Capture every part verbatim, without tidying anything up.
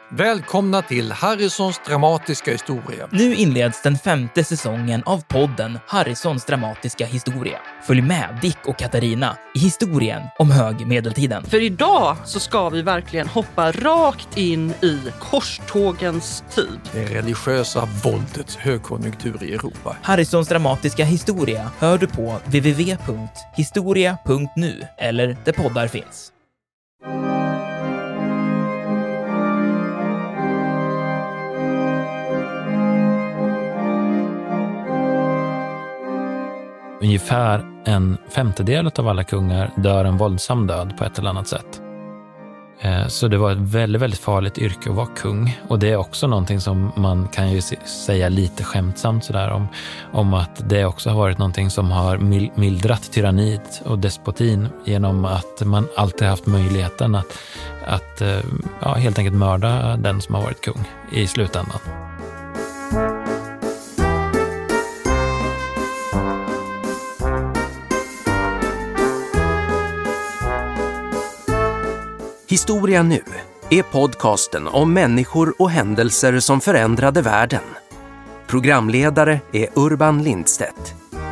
Välkomna till Harrisons dramatiska historia. Nu inleds den femte säsongen av podden Harrisons dramatiska historia. Följ med Dick och Katarina i historien om högmedeltiden. För idag så ska vi verkligen hoppa rakt in i korstågens tid. Det religiösa våldets högkonjunktur i Europa. Harrisons dramatiska historia hör du på w w w punkt historia punkt nu eller där poddar finns. Ungefär en femtedel av alla kungar dör en våldsam död på ett eller annat sätt. Så det var ett väldigt, väldigt farligt yrke att vara kung. Och det är också någonting som man kan ju säga lite skämtsamt sådär om, om att det också har varit någonting som har mildrat tyranniet och despotin genom att man alltid haft möjligheten att, att ja, helt enkelt mörda den som har varit kung i slutändan. Historia nu är podcasten om människor och händelser som förändrade världen. Programledare är Urban Lindstedt.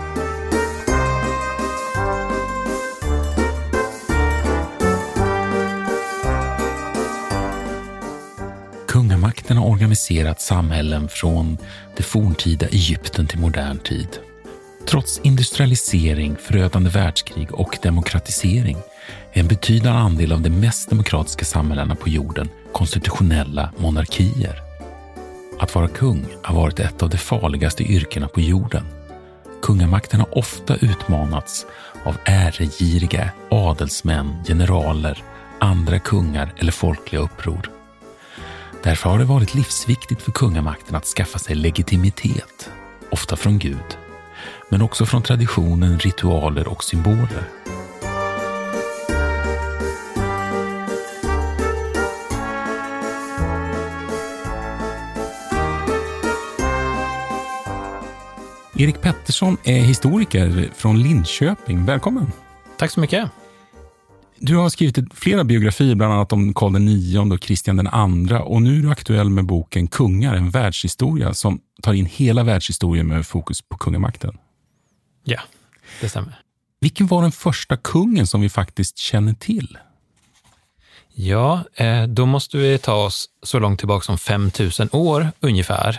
Kungamakten har organiserat samhällen från det forntida Egypten till modern tid. Trots industrialisering, förödande världskrig och demokratisering är en betydande andel av de mest demokratiska samhällena på jorden konstitutionella monarkier. Att vara kung har varit ett av de farligaste yrkena på jorden. Kungamakten har ofta utmanats av äregiriga adelsmän, generaler, andra kungar eller folkliga uppror. Därför har det varit livsviktigt för kungamakten att skaffa sig legitimitet, ofta från Gud, men också från traditionen, ritualer och symboler. Erik Pettersson är historiker från Linköping. Välkommen. Tack så mycket. Du har skrivit flera biografier, bland annat om Karl den nionde och Kristian den andra. Och nu är du aktuell med boken Kungar, en världshistoria som tar in hela världshistorien med fokus på kungamakten. Ja, det stämmer. Vilken var den första kungen som vi faktiskt känner till? Ja, då måste vi ta oss så långt tillbaka som fem tusen år ungefär.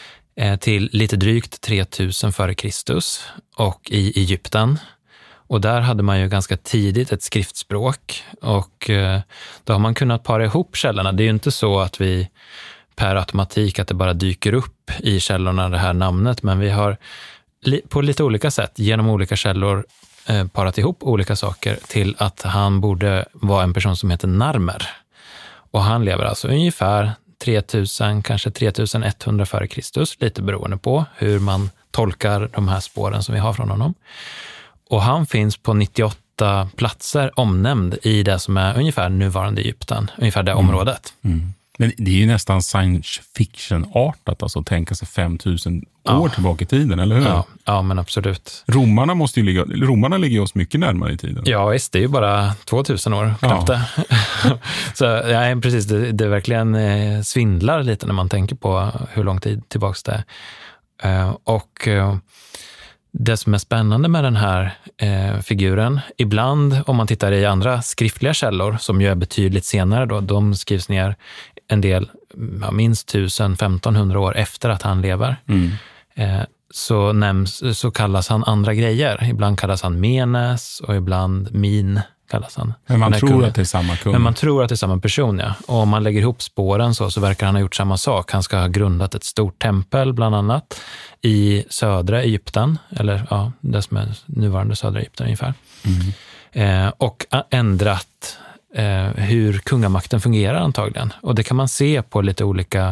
Till lite drygt tre tusen före Kristus och i Egypten. Och där hade man ju ganska tidigt ett skriftspråk och då har man kunnat para ihop källorna. Det är ju inte så att vi per automatik att det bara dyker upp i källorna det här namnet, men vi har på lite olika sätt genom olika källor parat ihop olika saker till att han borde vara en person som heter Narmer. Och han lever alltså ungefär tre tusen, kanske tre tusen etthundra före Kristus, lite beroende på hur man tolkar de här spåren som vi har från honom. Och han finns på nittioåtta platser omnämnd i det som är ungefär nuvarande Egypten, ungefär det mm. området. Mm. Men det är ju nästan science fiction-artat, alltså att tänka sig fem tusen ja. år tillbaka i tiden, eller hur? Ja, ja, men absolut. Romarna måste ju ligga, romarna ligger oss mycket närmare i tiden. Ja, visst, det är ju bara tvåtusen år, knappt det. Ja. Så ja, precis, det, det verkligen eh, svindlar lite när man tänker på hur lång tid tillbaka det är. Eh, och eh, det som är spännande med den här eh, figuren, ibland om man tittar i andra skriftliga källor som ju är betydligt senare då, de skrivs ner en del, ja, minst tusen femtonhundra år efter att han lever. Mm. Eh, så nämns, så kallas han andra grejer. Ibland kallas han Menes och ibland Min kallas han. Men man tror kungen. Att det är samma kung. Men man tror att det är samma person, ja. Och om man lägger ihop spåren så, så verkar han ha gjort samma sak. Han ska ha grundat ett stort tempel bland annat i södra Egypten, eller ja, det som är nuvarande södra Egypten ungefär. Mm. Eh, och ändrat eh, hur kungamakten fungerar antagligen. Och det kan man se på lite olika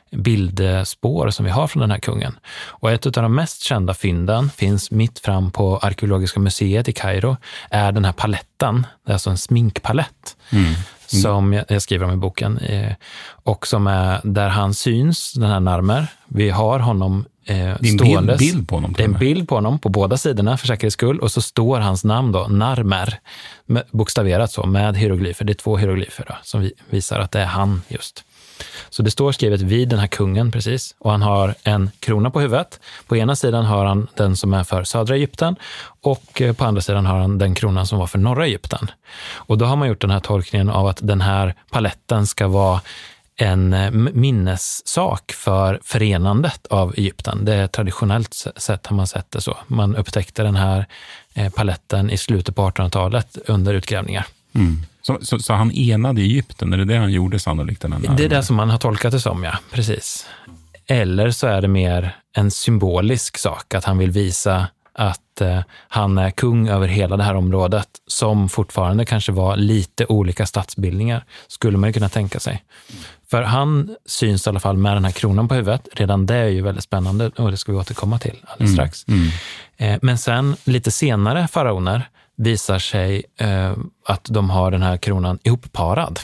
bildspår som vi har från den här kungen. Och ett av de mest kända fynden finns mitt fram på Arkeologiska museet i Kairo, är den här paletten, det är alltså en sminkpalett mm. Mm. som jag, jag skriver om i boken eh, och som är där han syns, den här Narmer. Vi har honom eh, ståendes. Det är en bild på honom. Det är en bild på honom på båda sidorna för säkerhets skull, och så står hans namn då, Narmer, med, bokstaverat så, med hieroglyfer. Det är två hieroglyfer då, som vi, visar att det är han just. Så det står skrivet vid den här kungen precis. Och han har en krona på huvudet. På ena sidan har han den som är för södra Egypten. Och på andra sidan har han den kronan som var för norra Egypten. Och då har man gjort den här tolkningen av att den här paletten ska vara en minnessak för förenandet av Egypten. Det är traditionellt sett har man sett det så. Man upptäckte den här paletten i slutet på artonhundratalet under utgrävningar. Mm. Så, så, så han enade Egypten, är det det han gjorde sannolikt? Den här det är det som man har tolkat det som, ja. Precis. Eller så är det mer en symbolisk sak, att han vill visa att eh, han är kung över hela det här området som fortfarande kanske var lite olika statsbildningar, skulle man ju kunna tänka sig. För han syns i alla fall med den här kronan på huvudet. Redan det är ju väldigt spännande och det ska vi återkomma till alldeles strax. Mm. Mm. Eh, men sen lite senare faraoner visar sig eh, att de har den här kronan ihopparad.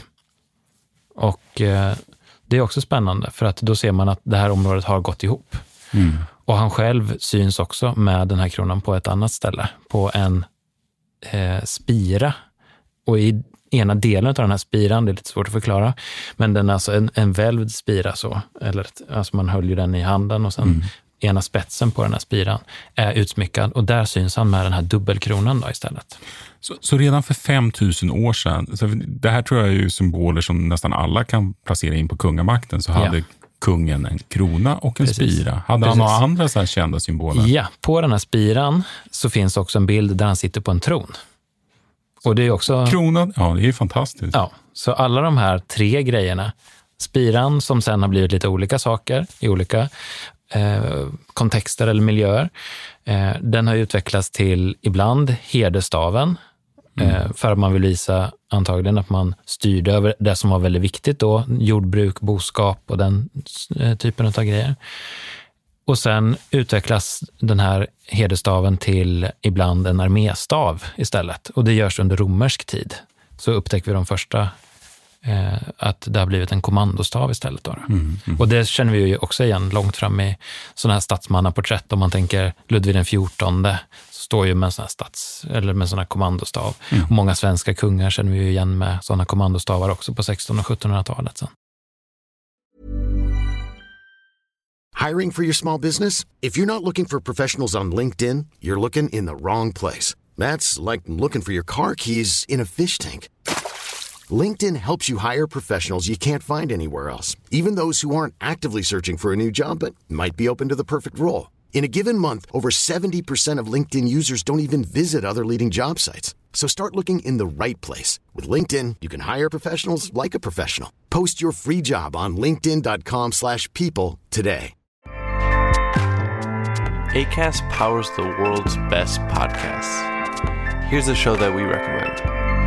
Och eh, det är också spännande för att då ser man att det här området har gått ihop. Mm. Och han själv syns också med den här kronan på ett annat ställe, på en eh, spira. Och i ena delen av den här spiran, det är lite svårt att förklara, men den är alltså en, en välvd spira så, eller alltså man höll ju den i handen och sen mm. ena spetsen på den här spiran är utsmyckad och där syns han med den här dubbelkronan då istället. Så, så redan för fem tusen år sedan, så det här tror jag är ju symboler som nästan alla kan placera in på kungamakten, så hade ja. kungen en krona och en Precis. spira. Hade Precis. han några andra så här kända symboler? Ja, på den här spiran så finns också en bild där han sitter på en tron. Och det är också... Kronan, ja det är ju fantastiskt. Ja, så alla de här tre grejerna, spiran som sen har blivit lite olika saker i olika eh, kontexter eller miljöer, eh, den har utvecklats till ibland herdestaven, mm. eh, för att man vill visa antagligen att man styrde över det som var väldigt viktigt då, jordbruk, boskap och den eh, typen av grejer. Och sen utvecklas den här herdestaven till ibland en arméstav istället. Och det görs under romersk tid. Så upptäcker vi de första eh, att det har blivit en kommandostav istället. Då. Mm, mm. Och det känner vi ju också igen långt fram i sådana här statsmannaporträtt. Om man tänker Ludvig den fjortonde så står ju med en sån här stats, eller med sån här kommandostav. Mm. Och många svenska kungar känner vi ju igen med sådana kommandostavar också på sextonhundra- och sjuttonhundratalet sen. Hiring for your small business? If you're not looking for professionals on LinkedIn, you're looking in the wrong place. That's like looking for your car keys in a fish tank. LinkedIn helps you hire professionals you can't find anywhere else, even those who aren't actively searching for a new job but might be open to the perfect role. In a given month, over seventy percent of LinkedIn users don't even visit other leading job sites. So start looking in the right place. With LinkedIn, you can hire professionals like a professional. Post your free job on linkedin dot com slash people today. Acast powers the world's best podcasts. Here's a show that we recommend.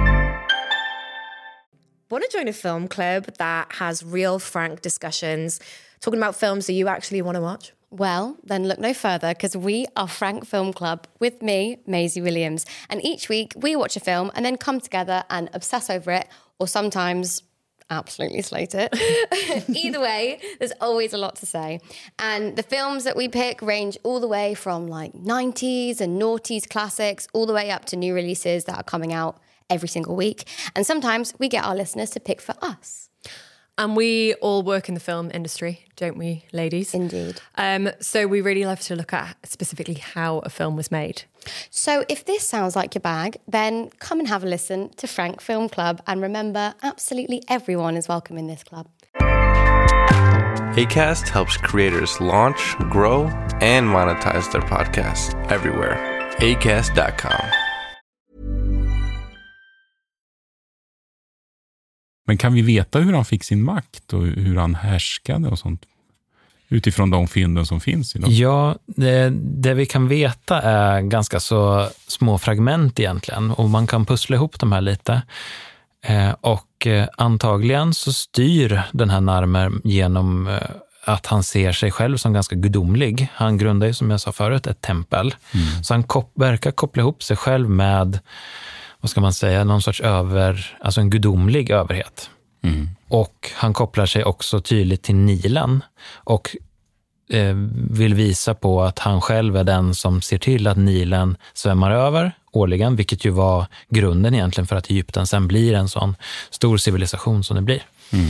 Want to join a film club that has real, frank discussions, talking about films that you actually want to watch? Well, then look no further, because we are Frank Film Club with me, Maisie Williams. And each week we watch a film and then come together and obsess over it, or sometimes absolutely slate it. Either way, there's always a lot to say. And the films that we pick range all the way from like nineties and noughties classics all the way up to new releases that are coming out every single week. And sometimes we get our listeners to pick for us. And we all work in the film industry, don't we, ladies? Indeed. Um, so we really love to look at specifically how a film was made. So if this sounds like your bag, then come and have a listen to Frank Film Club. And remember, absolutely everyone is welcome in this club. Acast helps creators launch, grow, and monetize their podcasts everywhere. acast dot com. Men kan vi veta hur han fick sin makt och hur han härskade och sånt? Utifrån de fynden som finns idag. Ja, det, det vi kan veta är ganska så små fragment egentligen. Och man kan pussla ihop de här lite. Eh, och eh, antagligen så styr den här Narmer genom eh, att han ser sig själv som ganska gudomlig. Han grundar ju, som jag sa förut, ett tempel. Mm. Så han kop- verkar koppla ihop sig själv med, vad ska man säga, någon sorts över, alltså en gudomlig överhet. Mm. Och han kopplar sig också tydligt till Nilen och eh, vill visa på att han själv är den som ser till att Nilen svämmar över årligen, vilket ju var grunden egentligen för att Egypten sen blir en sån stor civilisation som det blir. Mm.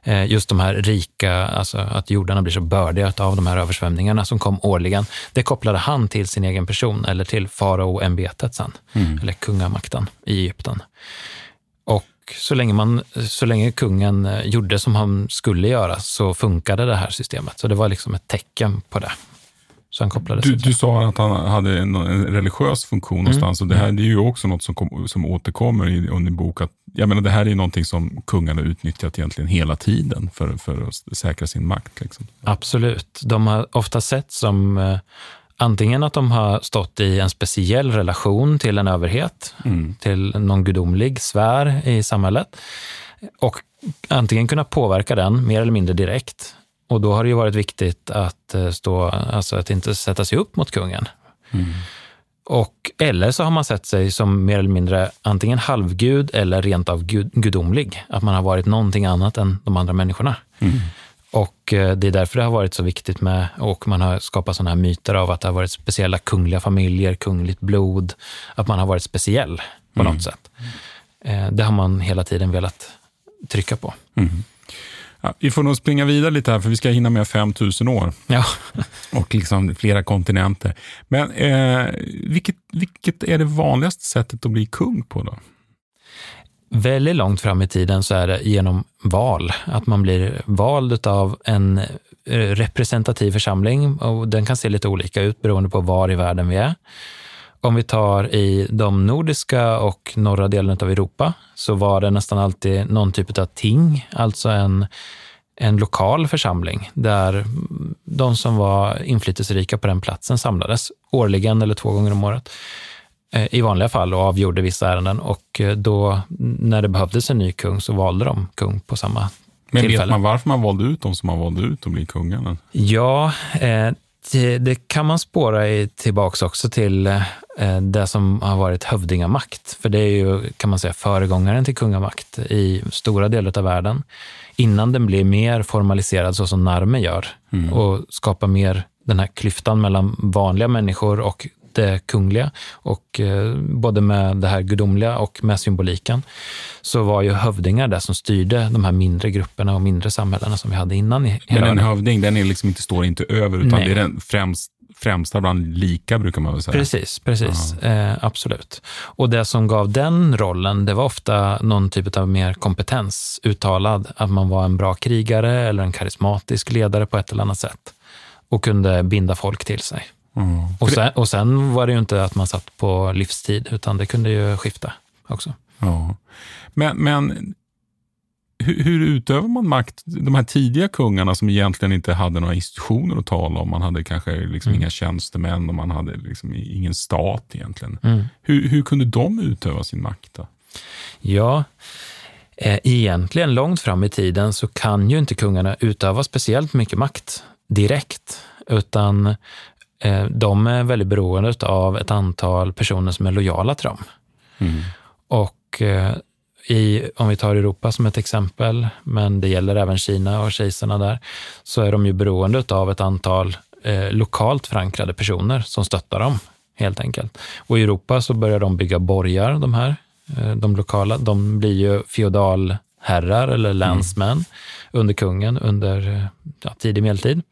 just de här rika, alltså att jordarna blir så bördiga av de här översvämningarna som kom årligen, det kopplade han till sin egen person eller till faraoämbetet sen, mm. eller kungamakten i Egypten. Och så länge, man, så länge kungen gjorde som han skulle göra så funkade det här systemet. Så det var liksom ett tecken på det. Så han kopplade du, du sa att han hade en, en religiös funktion mm. någonstans, och det här det är ju också något som, kom, som återkommer i, under bok. Att, jag menar, det här är någonting som kungarna utnyttjat egentligen hela tiden för, för att säkra sin makt. Liksom. Absolut. De har ofta sett som eh, antingen att de har stått i en speciell relation till en överhet, mm. till någon gudomlig sfär i samhället, och antingen kunna påverka den mer eller mindre direkt. Och då har det ju varit viktigt att stå, alltså att inte sätta sig upp mot kungen. Mm. Och, eller så har man sett sig som mer eller mindre antingen halvgud eller rent av gud, gudomlig. Att man har varit någonting annat än de andra människorna. Mm. Och det är därför det har varit så viktigt med, och man har skapat sådana här myter av att det har varit speciella kungliga familjer, kungligt blod. Att man har varit speciell på mm. något sätt. Det har man hela tiden velat trycka på. Mm. Ja, vi får nog springa vidare lite här, för vi ska hinna med fem tusen år. Ja. Och liksom flera kontinenter. Men eh, vilket, vilket är det vanligaste sättet att bli kung på då? Väldigt långt fram i tiden så är det genom val. Att man blir vald av en representativ församling, och den kan se lite olika ut beroende på var i världen vi är. Om vi tar i de nordiska och norra delen av Europa så var det nästan alltid någon typ av ting, alltså en, en lokal församling där de som var inflytelserika på den platsen samlades årligen eller två gånger om året i vanliga fall och avgjorde vissa ärenden, och då när det behövdes en ny kung så valde de kung på samma Men tillfälle. vet man varför man valde ut de som man valde ut att bli kungarna? Ja, eh, det, det kan man spåra i, tillbaks också till eh, det som har varit hövdingamakt. För det är ju, kan man säga, föregångaren till kungamakt i stora delar av världen. Innan den blir mer formaliserad så som Narme gör mm. och skapar mer den här klyftan mellan vanliga människor och det kungliga, och eh, både med det här gudomliga och med symboliken, så var ju hövdingar där som styrde de här mindre grupperna och mindre samhällena som vi hade innan. I Men en hövding, den är liksom inte, står inte över, utan Nej. det är den främst, främsta bland lika, brukar man väl säga. Precis, precis. Eh, absolut. Och det som gav den rollen, det var ofta någon typ av mer kompetens uttalad, att man var en bra krigare eller en karismatisk ledare på ett eller annat sätt och kunde binda folk till sig. Mm. Och, sen, och sen var det ju inte att man satt på livstid, utan det kunde ju skifta också. Ja. Men, men hur, hur utövar man makt? De här tidiga kungarna som egentligen inte hade några institutioner att tala om. Man hade kanske liksom mm. inga tjänstemän och man hade liksom ingen stat egentligen. Mm. Hur, hur kunde de utöva sin makt då? Ja, eh, egentligen långt fram i tiden så kan ju inte kungarna utöva speciellt mycket makt direkt, utan de är väldigt beroende av ett antal personer som är lojala till dem. Mm. Och i, om vi tar Europa som ett exempel, men det gäller även Kina och kejsarna där, så är de ju beroende av ett antal eh, lokalt förankrade personer som stöttar dem, helt enkelt. Och i Europa så börjar de bygga borgar, de här, eh, de lokala. De blir ju feodalherrar eller länsmän mm. under kungen under ja, tidig medeltid.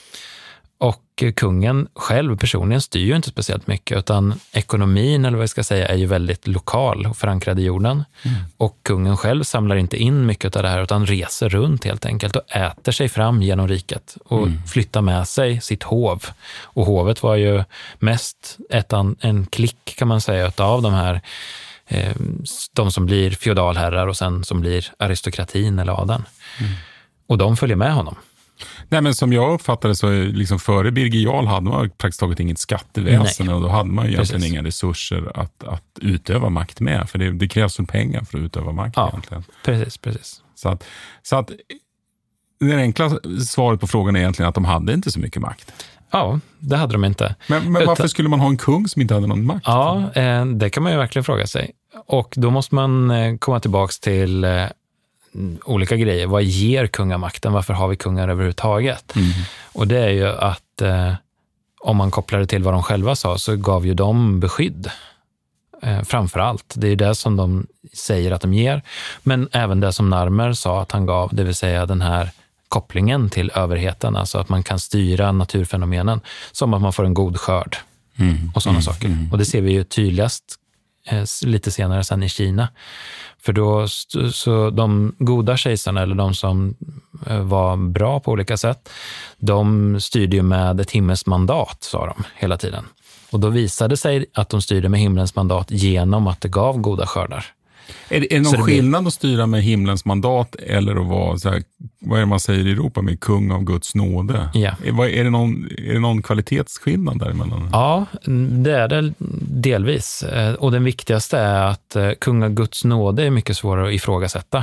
Och kungen själv personligen styr ju inte speciellt mycket, utan ekonomin, eller vad jag ska säga, är ju väldigt lokal och förankrad i jorden. Mm. Och kungen själv samlar inte in mycket av det här, utan reser runt helt enkelt och äter sig fram genom riket och mm. flyttar med sig sitt hov. Och hovet var ju mest ett, en klick, kan man säga, av de här eh, de som blir feodalherrar och sen som blir aristokratin eller adeln. Mm. Och de följer med honom. Nej, men som jag uppfattade så liksom före Birger Jarl hade man praktiskt taget inget skatteväsen. Nej. Och då hade man ju egentligen Precis. inga resurser att, att utöva makt med. För det, det krävs ju pengar för att utöva makt ja, egentligen. Precis, precis. Så att, så att det enkla svaret på frågan är egentligen att de hade inte så mycket makt. Ja, det hade de inte. Men, men varför Utan, skulle man ha en kung som inte hade någon makt? Ja, det kan man ju verkligen fråga sig. Och då måste man komma tillbaka till olika grejer. Vad ger kungamakten? Varför har vi kungar överhuvudtaget? Mm. Och det är ju att eh, om man kopplar det till vad de själva sa, så gav ju de beskydd. eh, framför allt. Det är det som de säger att de ger. Men även det som Narmer sa att han gav, det vill säga den här kopplingen till överheten, alltså att man kan styra naturfenomenen som att man får en god skörd mm. och sådana mm. saker. Mm. Och det ser vi ju tydligast eh, lite senare sen i Kina. För då, så de goda kejsarna, eller de som var bra på olika sätt, de styrde ju med ett himmelskt mandat, sa de hela tiden. Och då visade sig att de styrde med himlens mandat genom att det gav goda skördar. Är det, är det någon det skillnad blir... att styra med himlens mandat eller att vara så här, vad är det man säger i Europa med kung av Guds nåde? Ja. Är, är, det någon, är det någon kvalitetsskillnad däremellan? Ja, det är det delvis. Och den viktigaste är att kung av Guds nåde är mycket svårare att ifrågasätta.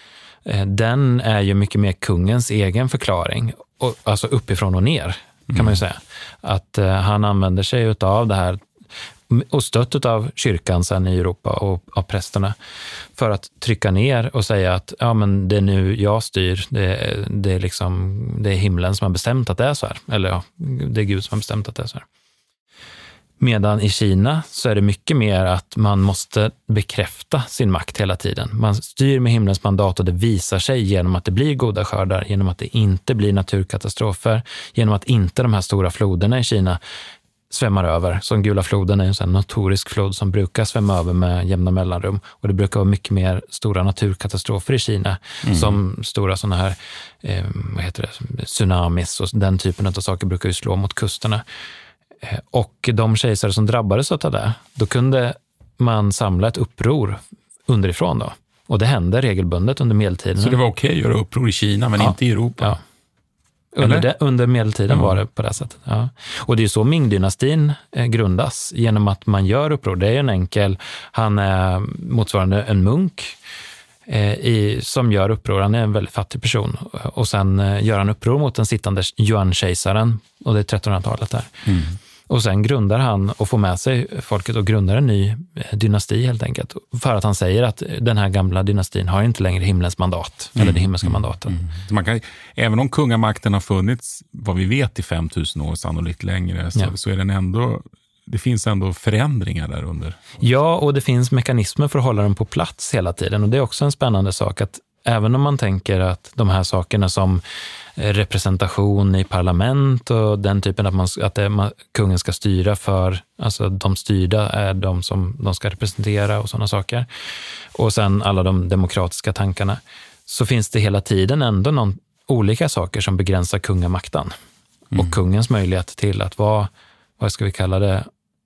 Den är ju mycket mer kungens egen förklaring, alltså uppifrån och ner kan mm. man ju säga. Att han använder sig av det här och stött av kyrkan sen i Europa och av prästerna för att trycka ner och säga att ja, men det är nu jag styr, det, det, är liksom, det är himlen som har bestämt att det är så här. Eller ja, det är Gud som har bestämt att det är så här. Medan i Kina så är det mycket mer att man måste bekräfta sin makt hela tiden. Man styr med himlens mandat och det visar sig genom att det blir goda skördar, genom att det inte blir naturkatastrofer, genom att inte de här stora floderna i Kina svämmar över. Som Gula floden är en sån notorisk flod som brukar svämma över med jämna mellanrum. Och det brukar vara mycket mer stora naturkatastrofer i Kina. Mm. Som stora såna här eh, vad heter det, tsunamis och den typen av saker brukar ju slå mot kusterna. Eh, och de kejsare som drabbades av det, då kunde man samla ett uppror underifrån då. Och det hände regelbundet under medeltiden. Så det var okej att göra uppror i Kina men ja. inte i Europa? Ja. Under, det, under medeltiden mm. var det på det sättet. Ja. Och det är ju så Ming-dynastin eh, grundas, genom att man gör uppror. Det är ju en enkel, han är motsvarande en munk eh, i, som gör uppror. Han är en väldigt fattig person. Och sen eh, gör han uppror mot den sittande Yuan-kejsaren, och det är trettonhundratalet där. Mm. Och sen grundar han och får med sig folket och grundar en ny dynasti helt enkelt. För att han säger att den här gamla dynastin har inte längre himlens mandat. Mm. Eller det himmelska mandatet. Mm. Man kan, även om kungamakten har funnits, vad vi vet, i fem tusen år, sannolikt längre, så, ja. så är den ändå, det finns ändå förändringar där under. Ja, och det finns mekanismer för att hålla den på plats hela tiden. Och det är också en spännande sak att även om man tänker att de här sakerna som representation i parlament och den typen att, man, att det, man, kungen ska styra för, alltså de styrda är de som de ska representera och sådana saker. Och sen alla de demokratiska tankarna. Så finns det hela tiden ändå någon, olika saker som begränsar kungamakten. Mm. Och kungens möjlighet till att vara, vad ska vi kalla det,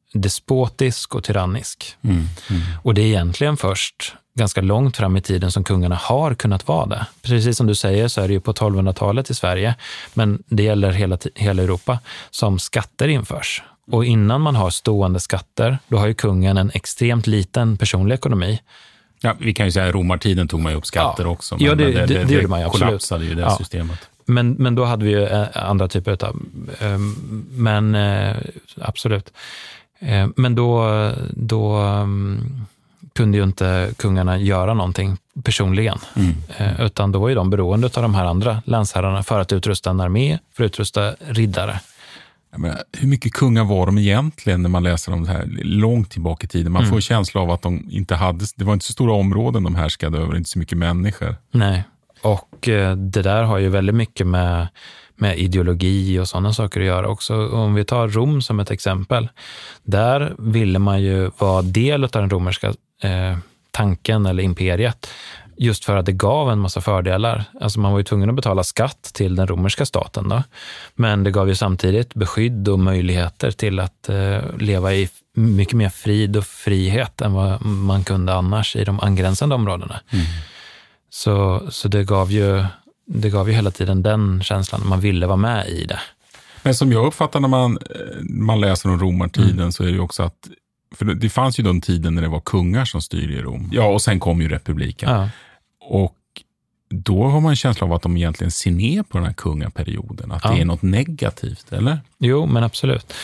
despotisk och tyrannisk. Mm. Mm. Och det är egentligen först ganska långt fram i tiden som kungarna har kunnat vara det. Precis som du säger så är det ju på tolvhundratalet i Sverige, men det gäller hela, hela Europa, som skatter införs. Och innan man har stående skatter, då har ju kungen en extremt liten personlig ekonomi. Ja, vi kan ju säga att romartiden tog man ju upp skatter ja. också. Men ja, det, det, det, det, det gjorde man ju absolut. Kollapsade ju det ja. systemet. Men, men då hade vi ju andra typer av... Men absolut. Men då... då kunde ju inte kungarna göra någonting personligen. Mm. Eh, utan då var ju de beroende av de här andra länsherrarna för att utrusta en armé, för att utrusta riddare. Jag menar, hur mycket kungar var de egentligen när man läser om det här långt tillbaka i tiden? Man mm. får en känsla av att de inte hade, det var inte så stora områden de härskade över, inte så mycket människor. Nej, och eh, det där har ju väldigt mycket med med ideologi och sådana saker att göra också. Om vi tar Rom som ett exempel, där ville man ju vara del av den romerska eh, tanken eller imperiet, just för att det gav en massa fördelar. Alltså man var ju tvungen att betala skatt till den romerska staten då, men det gav ju samtidigt beskydd och möjligheter till att eh, leva i mycket mer frid och frihet än vad man kunde annars i de angränsande områdena. Mm. Så, så det gav ju Det gav ju hela tiden den känslan, man ville vara med i det. Men som jag uppfattar när man, man läser om romartiden mm. så är det ju också att, för det fanns ju den tiden när det var kungar som styrde i Rom. Ja, och sen kom ju republiken. Ja. Och då har man en känsla av att de egentligen ser ner på den här kungaperioden, att ja. det är något negativt, eller? Jo, men absolut.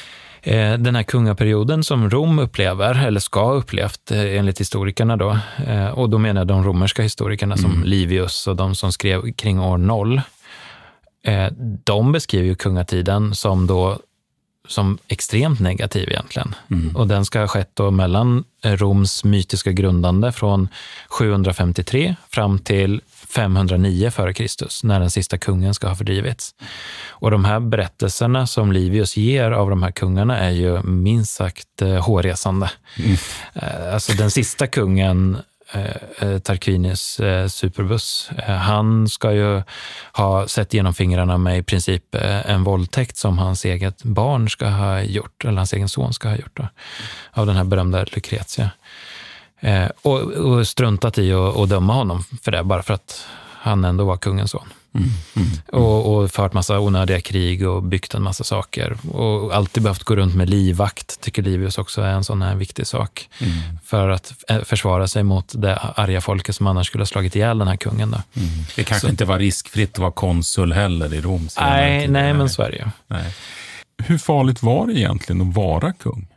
Den här kungaperioden som Rom upplever, eller ska ha upplevt enligt historikerna då, och då menar jag de romerska historikerna mm. som Livius och de som skrev kring år noll, de beskriver ju kungatiden som då som extremt negativ egentligen. Mm. Och den ska ha skett då mellan Roms mytiska grundande från sjuhundrafemtiotre fram till femhundranio före Kristus, när den sista kungen ska ha fördrivits. Och de här berättelserna som Livius ger av de här kungarna är ju minst sagt eh, hårresande. Mm. Eh, alltså den sista kungen, eh, Tarquinius eh, Superbus, eh, han ska ju ha sett genom fingrarna med i princip eh, en våldtäkt som hans eget barn ska ha gjort, eller hans egen son ska ha gjort då, av den här berömda Lucretia. Eh, och, och struntat i att och döma honom för det, bara för att han ändå var kungens son. Mm, mm, mm. Och, och fört massa onödiga krig och byggt en massa saker. Och alltid behövt gå runt med livvakt, tycker Livius också är en sån här viktig sak. Mm. För att försvara sig mot det arga folket som annars skulle ha slagit ihjäl den här kungen då. Mm. Det kanske så. Inte var riskfritt att vara konsul heller i Rom. Nej, nej, men så är det ju. Nej. Hur farligt var det egentligen att vara kung?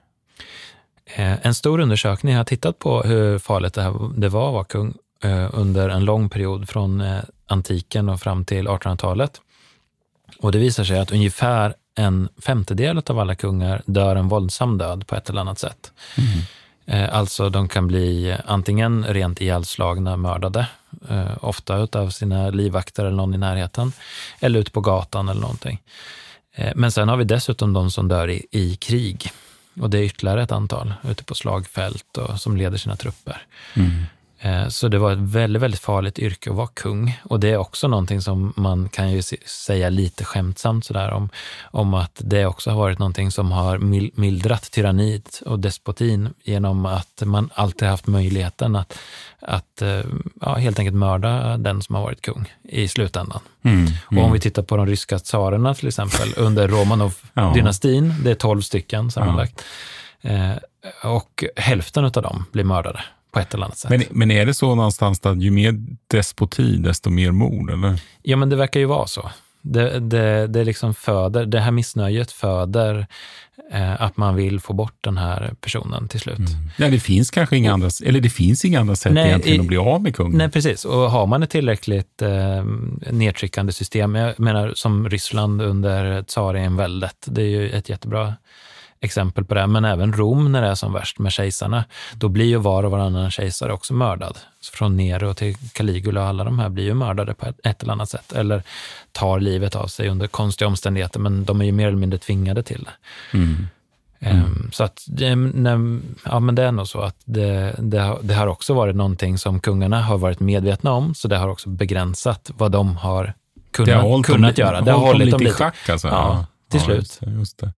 En stor undersökning har tittat på hur farligt det, här, det var att vara kung under en lång period från antiken och fram till artonhundratalet. Och det visar sig att ungefär en femtedel av alla kungar dör en våldsam död på ett eller annat sätt. Mm. Alltså de kan bli antingen rent ihjälslagna, mördade, ofta utav sina livvakter eller någon i närheten, eller ut på gatan eller någonting. Men sen har vi dessutom de som dör i, i krig. Och det är ytterligare ett antal ute på slagfält och som leder sina trupper. Mm. Så det var ett väldigt, väldigt farligt yrke att vara kung. Och det är också någonting som man kan ju säga lite skämtsamt sådär om, om att det också har varit någonting som har mildrat tyrannit och despotin genom att man alltid haft möjligheten att, att ja, helt enkelt mörda den som har varit kung i slutändan. Mm, mm. Och om vi tittar på de ryska tsarerna till exempel under Romanov-dynastin, det är tolv stycken sammanlagt. Ja. Eh, och hälften av dem blir mördade på ett eller annat sätt. Men, men är det så någonstans att ju mer despoti, desto mer mord, eller? Ja, men det verkar ju vara så. Det, det, det liksom föder, det här missnöjet föder eh, att man vill få bort den här personen till slut. Mm. Ja, det finns kanske inga andra, eller det finns inga andra sätt nej, egentligen i, att bli av med kungen. Nej, precis. Och har man ett tillräckligt eh, nedtryckande system, jag menar som Ryssland under tsarenväldet, det är ju ett jättebra exempel på det, men även Rom när det är som värst med kejsarna, då blir ju var och varannan kejsare också mördad. Så från Nero till Caligula och alla de här blir ju mördade på ett, ett eller annat sätt, eller tar livet av sig under konstiga omständigheter, men de är ju mer eller mindre tvingade till det. Mm. Mm. Um, så att det, ne, ja, men det är nog så att det, det, har, det har också varit någonting som kungarna har varit medvetna om, så det har också begränsat vad de har kunnat, det har kunnat dem, göra. Det har hållit dem lite i schack alltså. Ja, ja, till ja, slut. Just, just det.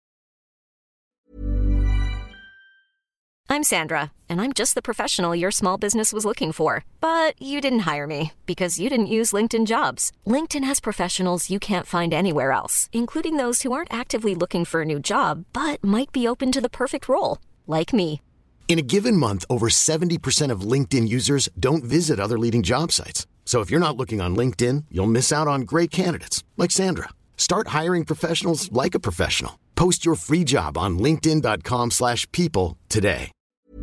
I'm Sandra, and I'm just the professional your small business was looking for. But you didn't hire me because you didn't use LinkedIn Jobs. LinkedIn has professionals you can't find anywhere else, including those who aren't actively looking for a new job, but might be open to the perfect role, like me. In a given month, over seventy percent of LinkedIn users don't visit other leading job sites. So if you're not looking on LinkedIn, you'll miss out on great candidates, like Sandra. Start hiring professionals like a professional. Post your free job on linkedin dot com slash people today.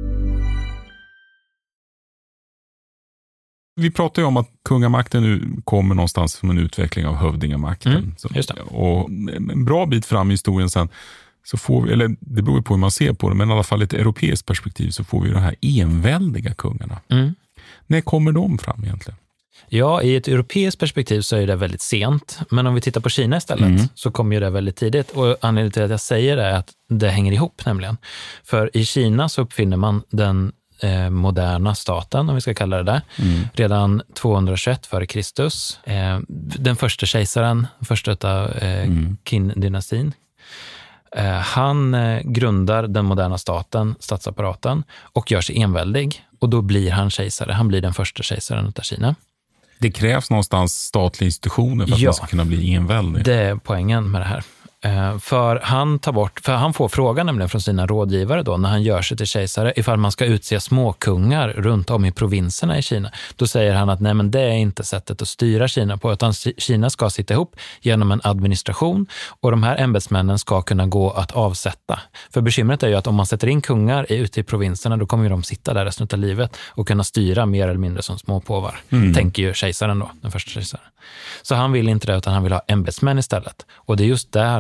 Vi pratar ju om att kungamakten nu kommer någonstans som en utveckling av hövdingamakten. Mm, just det. Och en bra bit fram i historien sen så får vi, eller det beror ju på hur man ser på det, men i alla fall i ett europeiskt perspektiv så får vi de här enväldiga kungarna. Mm. När kommer de fram egentligen? Ja, i ett europeiskt perspektiv så är det väldigt sent. Men om vi tittar på Kina istället mm. så kommer ju det väldigt tidigt. Och anledningen till att jag säger det är att det hänger ihop nämligen. För i Kina så uppfinner man den eh, moderna staten, om vi ska kalla det där. Mm. Redan tvåhundratjugoett före Kristus. Eh, den första kejsaren, första av eh, mm. Qin-dynastin. Eh, han eh, grundar den moderna staten, statsapparaten, och gör sig enväldig. Och då blir han kejsare. Han blir den första kejsaren av Kina. Det krävs någonstans statliga institutioner för att ja, man ska kunna bli enväldig. Det är poängen med det här. Uh, för han tar bort, för han får frågan nämligen från sina rådgivare då när han gör sig till kejsare ifall man ska utse småkungar runt om i provinserna i Kina. Då säger han att nej, men det är inte sättet att styra Kina på, utan Kina ska sitta ihop genom en administration och de här ämbetsmännen ska kunna gå att avsätta. För bekymret är ju att om man sätter in kungar ute i provinserna, då kommer ju de sitta där resten av livet och kunna styra mer eller mindre som små påvar. Mm. Tänker ju kejsaren då, den första kejsaren. Så han vill inte det, utan han vill ha ämbetsmän istället. Och det är just där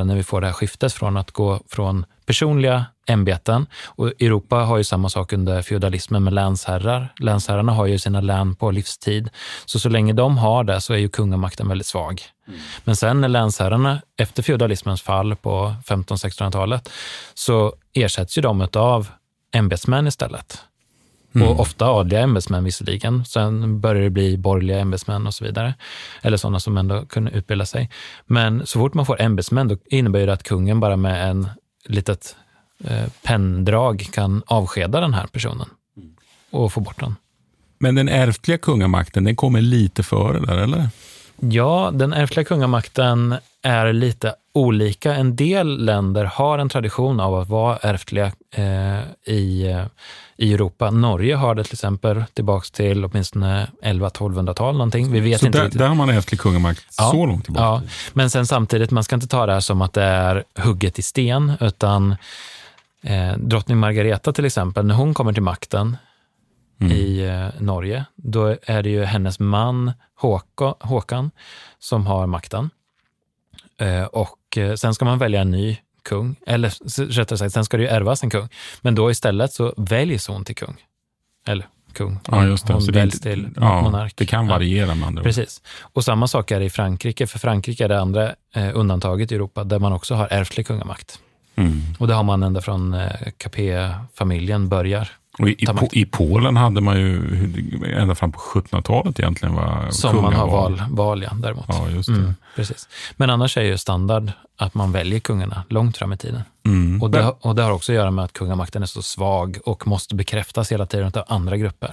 när vi får det här skiftet från att gå från personliga ämbeten. Och Europa har ju samma sak under feudalismen med länsherrar. Länsherrarna har ju sina län på livstid. Så så länge de har det så är ju kungamakten väldigt svag. Mm. Men sen när länsherrarna efter feudalismens fall på femtonhundra-sextonhundratalet så ersätts ju de av ämbetsmän istället. Mm. Och ofta adliga ämbetsmän visserligen. Sen börjar det bli borgerliga ämbetsmän och så vidare. Eller sådana som ändå kunde utbilda sig. Men så fort man får ämbetsmän då innebär det att kungen bara med en litet eh, penndrag kan avskeda den här personen. Och få bort den. Men den ärftliga kungamakten, den kommer lite före där, eller? Ja, den ärftliga kungamakten är lite olika. En del länder har en tradition av att vara ärftliga eh, i, eh, i Europa. Norge har det till exempel tillbaks till åtminstone elva-tolvhundratal någonting. Vi vet så inte där, riktigt. där har man ärftlig kungamakt ja, så långt tillbaka. Ja, men sen samtidigt, man ska inte ta det här som att det är hugget i sten, utan eh, drottning Margareta till exempel, när hon kommer till makten Mm. i eh, Norge, då är det ju hennes man Håka, Håkan som har makten. Eh, och eh, sen ska man välja en ny kung, eller rättare sagt, sen ska det ju ärvas en kung. Men då istället så väljs hon till kung. Eller kung. Ja, just det. Hon så väljs det, till ja, monark. Det kan variera med andra. Precis. Och samma sak är det i Frankrike, för Frankrike är det andra eh, undantaget i Europa där man också har ärftlig kungamakt. Mm. Och det har man ända från eh, Capet-familjen börjar. Och i, i, I Polen hade man ju ända fram på sjuttonhundratalet egentligen var som man har val, val ja, däremot. Ja, just det. Mm, precis. Men annars är ju standard att man väljer kungarna långt fram i tiden. Mm. Och, det, och det har också att göra med att kungamakten är så svag och måste bekräftas hela tiden av andra grupper.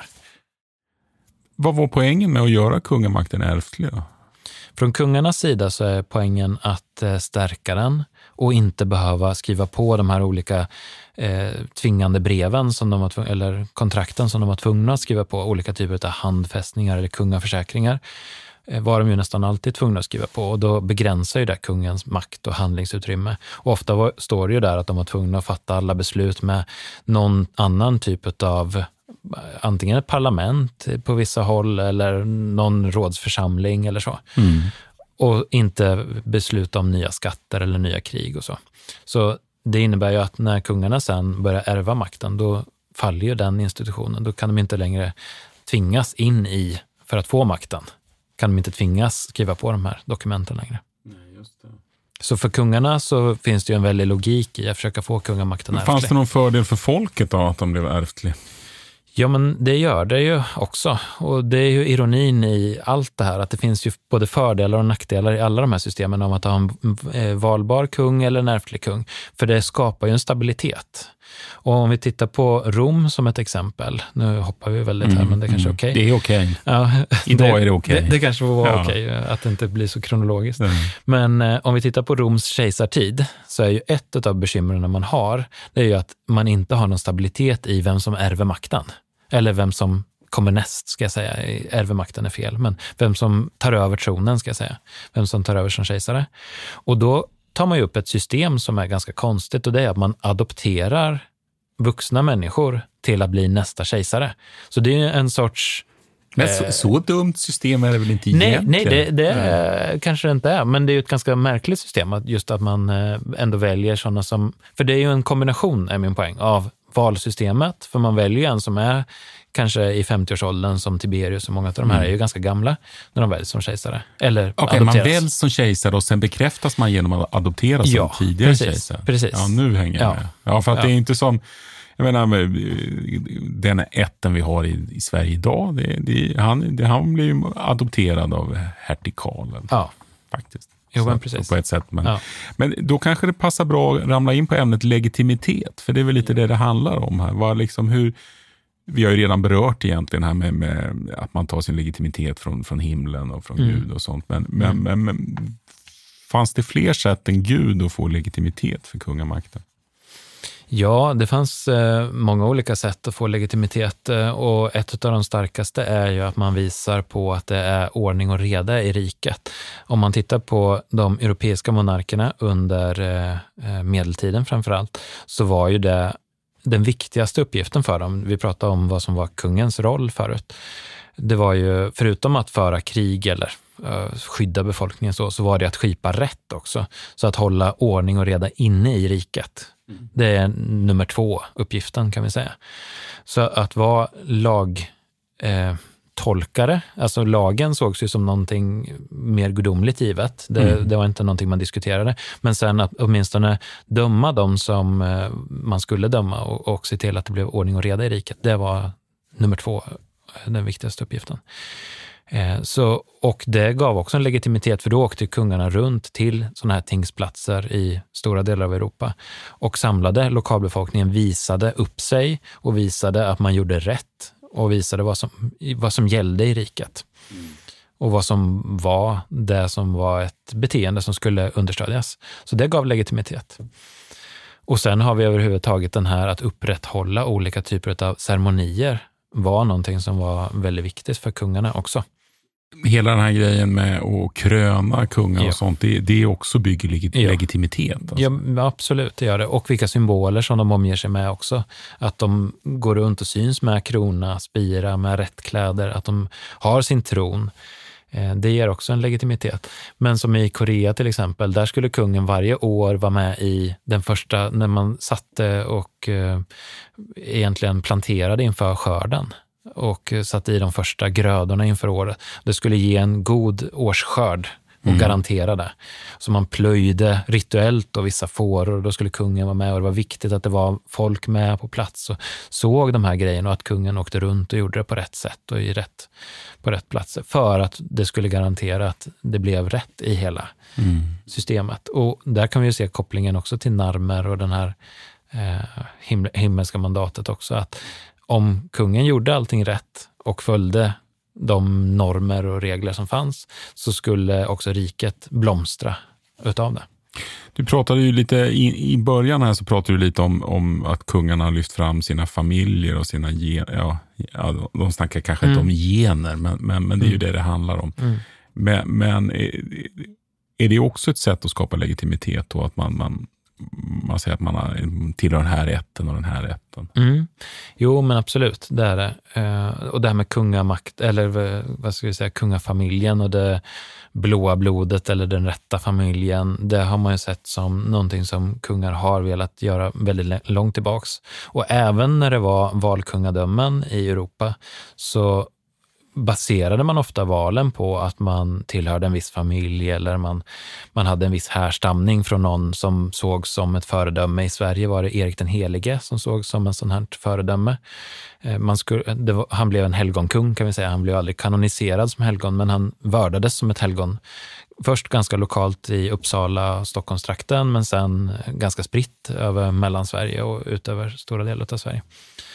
Vad var poängen med att göra kungamakten ärftlig då? Från kungarnas sida så är poängen att eh, stärka den och inte behöva skriva på de här olika eh, tvingande breven som de var tvung- eller kontrakten som de var tvungna att skriva på, olika typer av handfästningar eller kungaförsäkringar eh, var de ju nästan alltid tvungna att skriva på, och då begränsar ju det kungens makt och handlingsutrymme. Och ofta var, står det ju där att de var tvungna att fatta alla beslut med någon annan typ av antingen ett parlament på vissa håll eller någon rådsförsamling eller så. Mm. Och inte besluta om nya skatter eller nya krig och så. Så det innebär ju att när kungarna sen börjar ärva makten, då faller ju den institutionen. Då kan de inte längre tvingas in i, för att få makten, kan de inte tvingas skriva på de här dokumenten längre. Nej, just det. Så för kungarna så finns det ju en väldig logik i att försöka få kungamakten ärftlig. Fanns det någon fördel för folket då att de blev ärftlig? Ja, men det gör det ju också. Och det är ju ironin i allt det här, att det finns ju både fördelar och nackdelar i alla de här systemen om att ha en valbar kung eller en ärftlig kung. För det skapar ju en stabilitet. Och om vi tittar på Rom som ett exempel, nu hoppar vi väldigt här, mm, men det kanske är okej. Okay. Det är okej. Okay. Ja, Idag är det okej. Okay. Det, det kanske var ja. okej, okay, att det inte blir så kronologiskt. Mm. Men eh, om vi tittar på Roms kejsartid så är ju ett av bekymren man har, det är ju att man inte har någon stabilitet i vem som ärver makten. Eller vem som kommer näst, ska jag säga. Ärvemakten är fel, men vem som tar över tronen, ska jag säga. Vem som tar över som kejsare. Och då tar man ju upp ett system som är ganska konstigt, och det är att man adopterar vuxna människor till att bli nästa kejsare. Så det är en sorts... Men så, så dumt system är det väl inte nej, egentligen? Nej, det, det är, kanske det inte är. Men det är ju ett ganska märkligt system, att just att man ändå väljer sådana som... För det är ju en kombination, är min poäng, av valsystemet. För man väljer ju en som är kanske i femtioårsåldern som Tiberius, och många av de här mm. är ju ganska gamla när de väljs som kejsare. Eller okay, man väljs som kejsare och sen bekräftas man genom att adoptera som ja, tidigare precis, kejsare. Precis. Ja, nu hänger jag ja. med. Ja, för att ja. det är inte som... Jag menar, den ätten vi har i, i Sverige idag, det, det, han, det, han blir ju adopterad av hertig Karl. Ja. Faktiskt. Jo, men precis. På ett sätt. Men, ja. men då kanske det passar bra att ramla in på ämnet legitimitet. För det är väl lite det det handlar om här. Var liksom hur, vi har ju redan berört egentligen här med, med att man tar sin legitimitet från, från himlen och från mm. Gud och sånt. Men, men, mm. men, men fanns det fler sätt än Gud att få legitimitet för kungamakten? Ja, det fanns eh, många olika sätt att få legitimitet, eh, och ett av de starkaste är ju att man visar på att det är ordning och reda i riket. Om man tittar på de europeiska monarkerna under eh, medeltiden framförallt, så var ju det den viktigaste uppgiften för dem. Vi pratade om vad som var kungens roll förut. det var ju, förutom att föra krig eller uh, skydda befolkningen så, så var det att skipa rätt också. Så att hålla ordning och reda inne i riket. Mm. Det är nummer två uppgiften kan vi säga. Så att vara lag... Eh, tolkare, alltså lagen sågs ju som någonting mer gudomligt givet. Det, mm. det var inte någonting man diskuterade. Men sen att åtminstone döma dem som eh, man skulle döma och, och se till att det blev ordning och reda i riket. Det var nummer två, den viktigaste uppgiften. Eh, så, och det gav också en legitimitet, för då åkte kungarna runt till sådana här tingsplatser i stora delar av Europa och samlade lokalbefolkningen, visade upp sig och visade att man gjorde rätt och visade vad som, vad som gällde i riket. Mm. Och vad som var det som var ett beteende som skulle understödjas. Så det gav legitimitet. Och sen har vi överhuvudtaget den här att upprätthålla olika typer av ceremonier var någonting som var väldigt viktigt för kungarna också. Hela den här grejen med att kröna kungar ja. och sånt, det, det också bygger leg- ja. legitimitet. Alltså. Ja, absolut, det gör det. Och vilka symboler som de omger sig med också. Att de går runt och syns med krona, spira, med rätt kläder. Att de har sin tron. Det ger också en legitimitet. Men som i Korea till exempel, där skulle kungen varje år vara med i den första, när man satte och eh, egentligen planterade inför skörden. Och satte i de första grödorna inför året. Det skulle ge en god årsskörd och mm. garantera det. Så man plöjde rituellt och vissa fåror, och då skulle kungen vara med, och det var viktigt att det var folk med på plats och såg de här grejerna, och att kungen åkte runt och gjorde det på rätt sätt och i rätt, på rätt platser för att det skulle garantera att det blev rätt i hela mm. systemet. Och där kan vi ju se kopplingen också till Narmer och den här eh, him- himmelska mandatet också, att om kungen gjorde allting rätt och följde de normer och regler som fanns, så skulle också riket blomstra utav det. Du pratade ju lite, i, i början här så pratade du lite om, om att kungarna har lyft fram sina familjer och sina gener. Ja, ja, de snackar kanske mm. inte om gener, men, men, men det är ju mm. det det handlar om. Mm. Men, men är, är det också ett sätt att skapa legitimitet och att man, man man säger att man har, tillhör den här rätten och den här rätten. Mm. Jo, men absolut, det är det. Uh, och det här med kungamakt, eller vad ska vi säga, kungafamiljen och det blåa blodet eller den rätta familjen, det har man ju sett som någonting som kungar har velat göra väldigt långt tillbaks. Och även när det var valkungadömen i Europa så baserade man ofta valen på att man tillhörde en viss familj, eller man, man hade en viss härstamning från någon som såg som ett föredöme. I Sverige var det Erik den helige som såg som en sån här föredöme. Man skulle, det var, han blev en helgonkung kan vi säga. Han blev aldrig kanoniserad som helgon, men han vördades som ett helgon. Först ganska lokalt i Uppsala och Stockholmstrakten, men sen ganska spritt över Mellansverige och utöver stora delar av Sverige.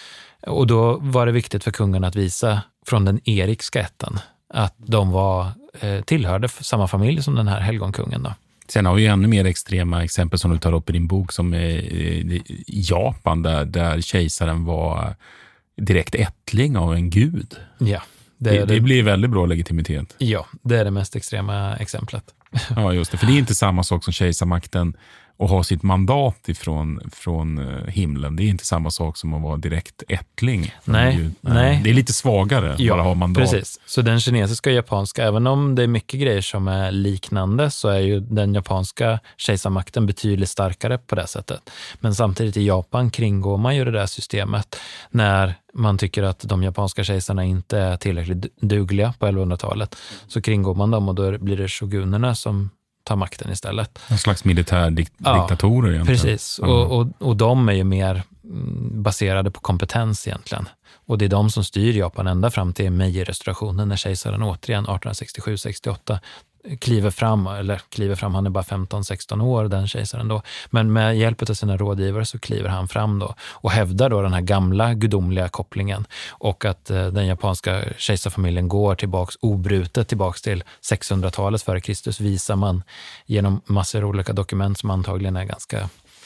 Och då var det viktigt för kungarna att visa från den erikska ätten att de var, eh, tillhörde samma familj som den här helgonkungen då. Sen har vi ännu mer extrema exempel som du tar upp i din bok, som är i Japan där, där kejsaren var direkt ättling av en gud. Ja, det, det, det blir väldigt bra legitimitet. Ja, det är det mest extrema exemplet. Ja, just det. För det är inte samma sak som kejsarmakten och ha sitt mandat ifrån från himlen. Det är inte samma sak som att vara direkt ättling. Nej, Gud. nej. Det är lite svagare ja, bara ha mandat. Precis. Så den kinesiska och japanska, även om det är mycket grejer som är liknande, så är ju den japanska kejsarmakten betydligt starkare på det sättet. Men samtidigt i Japan kringgår man ju det där systemet när man tycker att de japanska kejsarna inte är tillräckligt dugliga på elvahundratalet. Så kringgår man dem, och då blir det shogunerna som tar makten istället. En slags militärdiktatorer ja, egentligen. Precis, mm. och, och, och de är ju mer baserade på kompetens egentligen. Och det är de som styr Japan ända fram till Meiji-restaurationen, när kejsaren återigen arton sextiosju sextioåtta kliver fram, eller kliver fram, han är bara femton sexton år den kejsaren då, men med hjälp av sina rådgivare så kliver han fram då och hävdar då den här gamla gudomliga kopplingen, och att eh, den japanska kejsarfamiljen går tillbaks obrutet tillbaks till sexhundratalet före Kristus, visar man genom massor av olika dokument som antagligen är ganska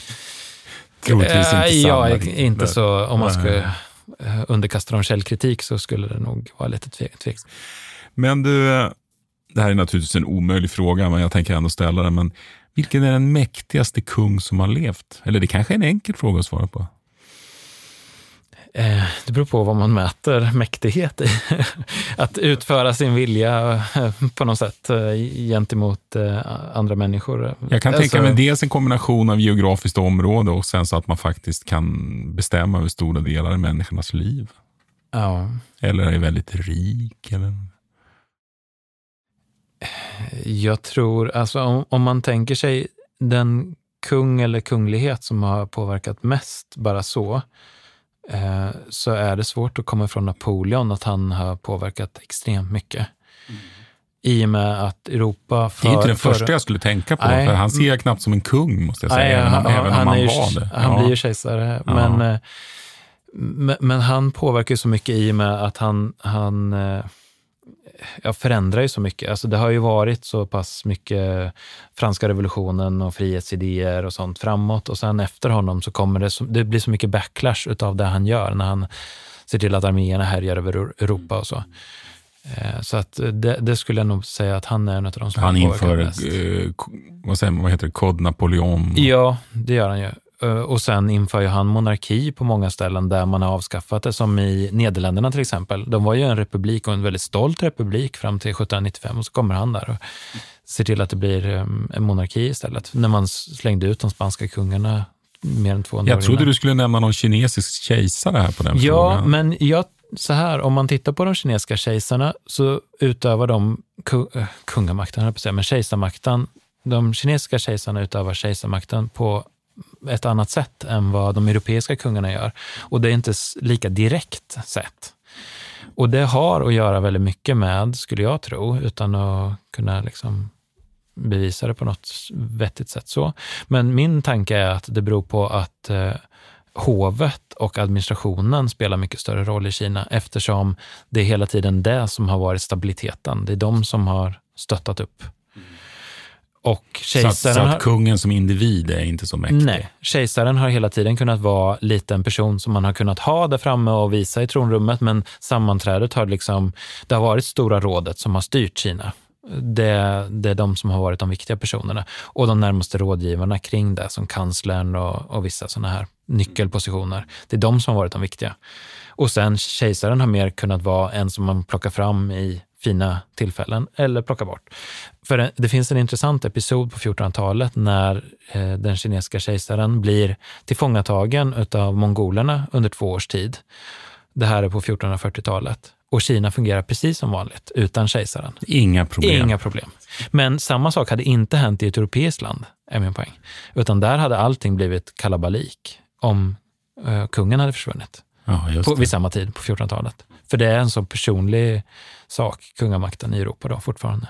troligtvis inte sanna. Ja, inte så, om man ska underkasta dem källkritik så skulle det nog vara lite tvek. Men du, det här är naturligtvis en omöjlig fråga, men jag tänker ändå ställa den. Men vilken är den mäktigaste kung som har levt? Eller det kanske är en enkel fråga att svara på. Eh, det beror på vad man mäter mäktighet i. Att utföra sin vilja på något sätt gentemot andra människor. Jag kan alltså, tänka mig dels en kombination av geografiskt område och sen så att man faktiskt kan bestämma över stora delar av människornas liv. Ja. Eller är väldigt rik. Eller... Jag tror, alltså om, om man tänker sig den kung eller kunglighet som har påverkat mest bara så, eh, så är det svårt att komma ifrån Napoleon att han har påverkat extremt mycket. Mm. I och med att Europa... För, det är inte den för, första jag skulle tänka på, nej, för han ser jag knappt som en kung, måste jag säga, nej, även, han, även han om han ju, var det. Han ja. blir ju kejsare, ja. men, men, men han påverkar ju så mycket i och med att han... han ja, förändrar ju så mycket. Alltså det har ju varit så pass mycket franska revolutionen och frihetsidéer och sånt framåt, och sen efter honom så kommer det, så, det blir så mycket backlash utav det han gör när han ser till att arméerna härjar över Europa och så. Eh, så att det, det skulle jag nog säga att han är en av de som han inför, eh, vad säger man, vad heter det, Code Napoleon? Ja, det gör han ju. Och sen inför ju han monarki på många ställen där man har avskaffat det, som i Nederländerna till exempel. De var ju en republik och en väldigt stolt republik fram till sjuttonhundranittiofem, och så kommer han där och ser till att det blir en monarki istället. När man slängde ut de spanska kungarna mer än tvåhundra år. Jag trodde du skulle nämna någon kinesisk kejsare här på den ja, frågan. Ja, men jag, så här, om man tittar på de kinesiska kejsarna så utövar de ku, äh, kungamakten, på säga, men kejsarmakten, de kinesiska kejsarna utövar kejsarmakten på ett annat sätt än vad de europeiska kungarna gör. Och det är inte lika direkt sätt. Och det har att göra väldigt mycket med, skulle jag tro, utan att kunna liksom bevisa det på något vettigt sätt så. Men min tanke är att det beror på att eh, hovet och administrationen spelar mycket större roll i Kina, eftersom det är hela tiden det som har varit stabiliteten. Det är de som har stöttat upp. Och så, att, så att kungen som individ är inte så mäktig? Nej, kejsaren har hela tiden kunnat vara lite en person som man har kunnat ha där framme och visa i tronrummet, men sammanträdet har liksom, det har varit Stora rådet som har styrt Kina. Det, det är de som har varit de viktiga personerna. Och de närmaste rådgivarna kring det, som kanslern och, och vissa sådana här nyckelpositioner. Det är de som har varit de viktiga. Och sen kejsaren har mer kunnat vara en som man plockar fram i fina tillfällen eller plocka bort. För det, det finns en intressant episod på fjortonhundratalet när eh, den kinesiska kejsaren blir tillfångatagen utav mongolerna under två års tid. Det här är på fjortonhundrafyrtiotalet. Och Kina fungerar precis som vanligt, utan kejsaren. Inga problem. Inga problem. Men samma sak hade inte hänt i ett europeiskt land, är min poäng. Utan där hade allting blivit kalabalik om eh, kungen hade försvunnit. Ja, just på, det. vid samma tid, på fjortonhundratalet. För det är en så personlig sak, kungamakten i Europa då, fortfarande.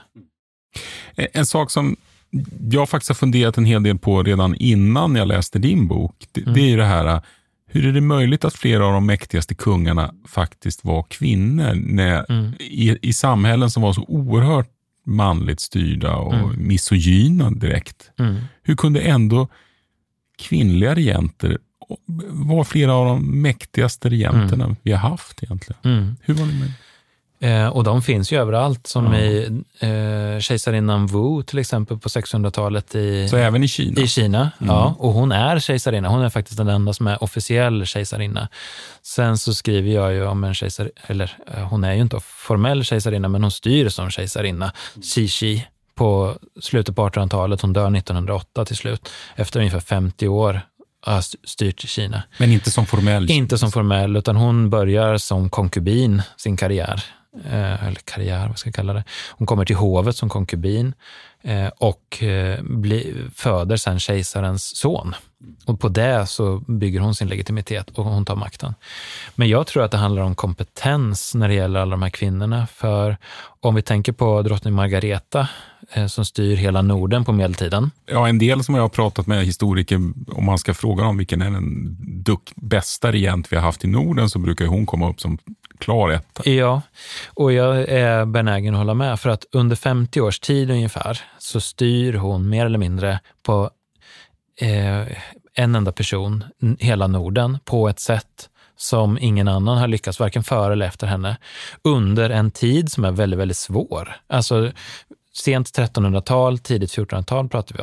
En sak som jag faktiskt har funderat en hel del på redan innan jag läste din bok, det, mm. det är ju det här, hur är det möjligt att flera av de mäktigaste kungarna faktiskt var kvinnor när, mm. i, i samhällen som var så oerhört manligt styrda och mm. misogyna direkt. Mm. Hur kunde ändå kvinnliga regenter vara flera av de mäktigaste regenterna mm. vi har haft egentligen? Mm. Hur var det med? Eh, och de finns ju överallt, som ja. i eh, kejsarinnan Wu till exempel på sexhundratalet i, så även i Kina? I Kina, mm. ja. Och hon är kejsarinna. Hon är faktiskt den enda som är officiell kejsarinna. Sen så skriver jag ju om en kejsar, eller eh, hon är ju inte formell kejsarinna, men hon styr som kejsarinna. Cixi på slutet på artonhundratalet. Hon dör nittonhundraåtta till slut. Efter ungefär femtio år har styrt i Kina. Men inte som formell? Inte som formell, utan hon börjar som konkubin sin karriär. Eh, eller karriär, vad ska jag kalla det. Hon kommer till hovet som konkubin eh, och eh, bli, föder sen kejsarens son. Och på det så bygger hon sin legitimitet och hon tar makten. Men jag tror att det handlar om kompetens när det gäller alla de här kvinnorna. För om vi tänker på drottning Margareta eh, som styr hela Norden på medeltiden. Ja, en del som jag har pratat med historiker, om man ska fråga om vilken är den duck bästa regent vi har haft i Norden, så brukar hon komma upp som klar etta. Ja, och jag är benägen att hålla med, för att under femtio års tid ungefär så styr hon mer eller mindre på eh, en enda person hela Norden på ett sätt som ingen annan har lyckats, varken före eller efter henne, under en tid som är väldigt, väldigt svår. Alltså sent trettonhundratal, tidigt fjortonhundratal pratar vi om.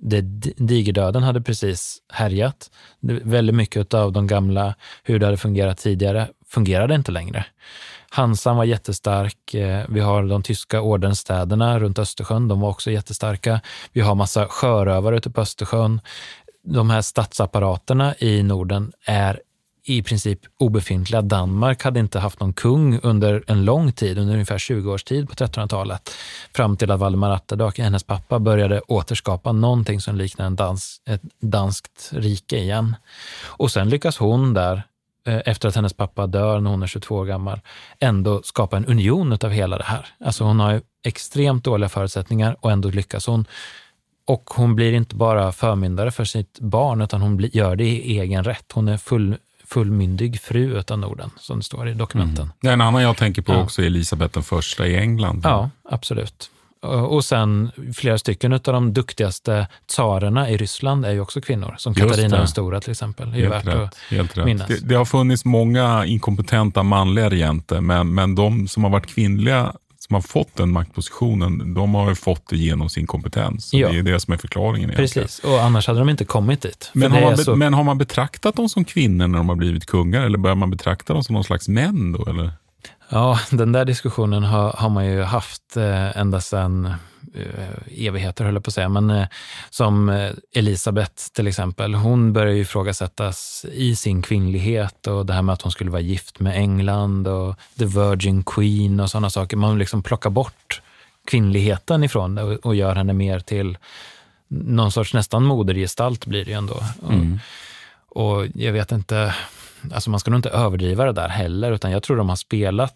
det, digerdöden hade precis härjat. Det, väldigt mycket av de gamla, hur det hade fungerat tidigare, fungerade inte längre. Hansan var jättestark. Vi har de tyska ordensstäderna runt Östersjön. De var också jättestarka. Vi har massa sjörövare ute på Östersjön. De här statsapparaterna i Norden är i princip obefintliga. Danmark hade inte haft någon kung under en lång tid, under ungefär tjugo års tid på trettonhundratalet. Fram till att Valdemar Atterdag, hennes pappa, började återskapa någonting som liknar en dans, ett danskt rike igen. Och sen lyckas hon där, efter att hennes pappa dör när hon är tjugotvå år gammal, ändå skapa en union av hela det här. Alltså hon har extremt dåliga förutsättningar och ändå lyckas hon. Och hon blir inte bara förmyndare för sitt barn, utan hon blir, gör det i egen rätt. Hon är full, fullmyndig fru utav Norden, som det står i dokumenten. Mm. En annan jag tänker på ja. också är Elisabeth den första i England. Ja, absolut. Och sen flera stycken av de duktigaste tsarerna i Ryssland är ju också kvinnor. Som Katarina den stora till exempel. Det är helt värt rätt, att helt rätt. minnas. Det, det har funnits många inkompetenta manliga regenter, men, men de som har varit kvinnliga, som har fått den maktpositionen, de har ju fått det genom sin kompetens. Ja. Det är det som är förklaringen egentligen. Precis, och annars hade de inte kommit dit. Men har, man be- så... men har man betraktat dem som kvinnor när de har blivit kungar, eller börjar man betrakta dem som någon slags män då, eller? Ja, den där diskussionen har, har man ju haft eh, ända sedan eh, evigheter, höll jag på att säga. Men eh, som eh, Elisabeth till exempel, hon börjar ju ifrågasättas i sin kvinnlighet och det här med att hon skulle vara gift med England och The Virgin Queen och sådana saker. Man liksom plockar bort kvinnligheten ifrån det och, och gör henne mer till någon sorts nästan modergestalt blir det ju ändå. Mm. Och, och jag vet inte... Alltså man ska nog inte överdriva det där heller, utan jag tror de har spelat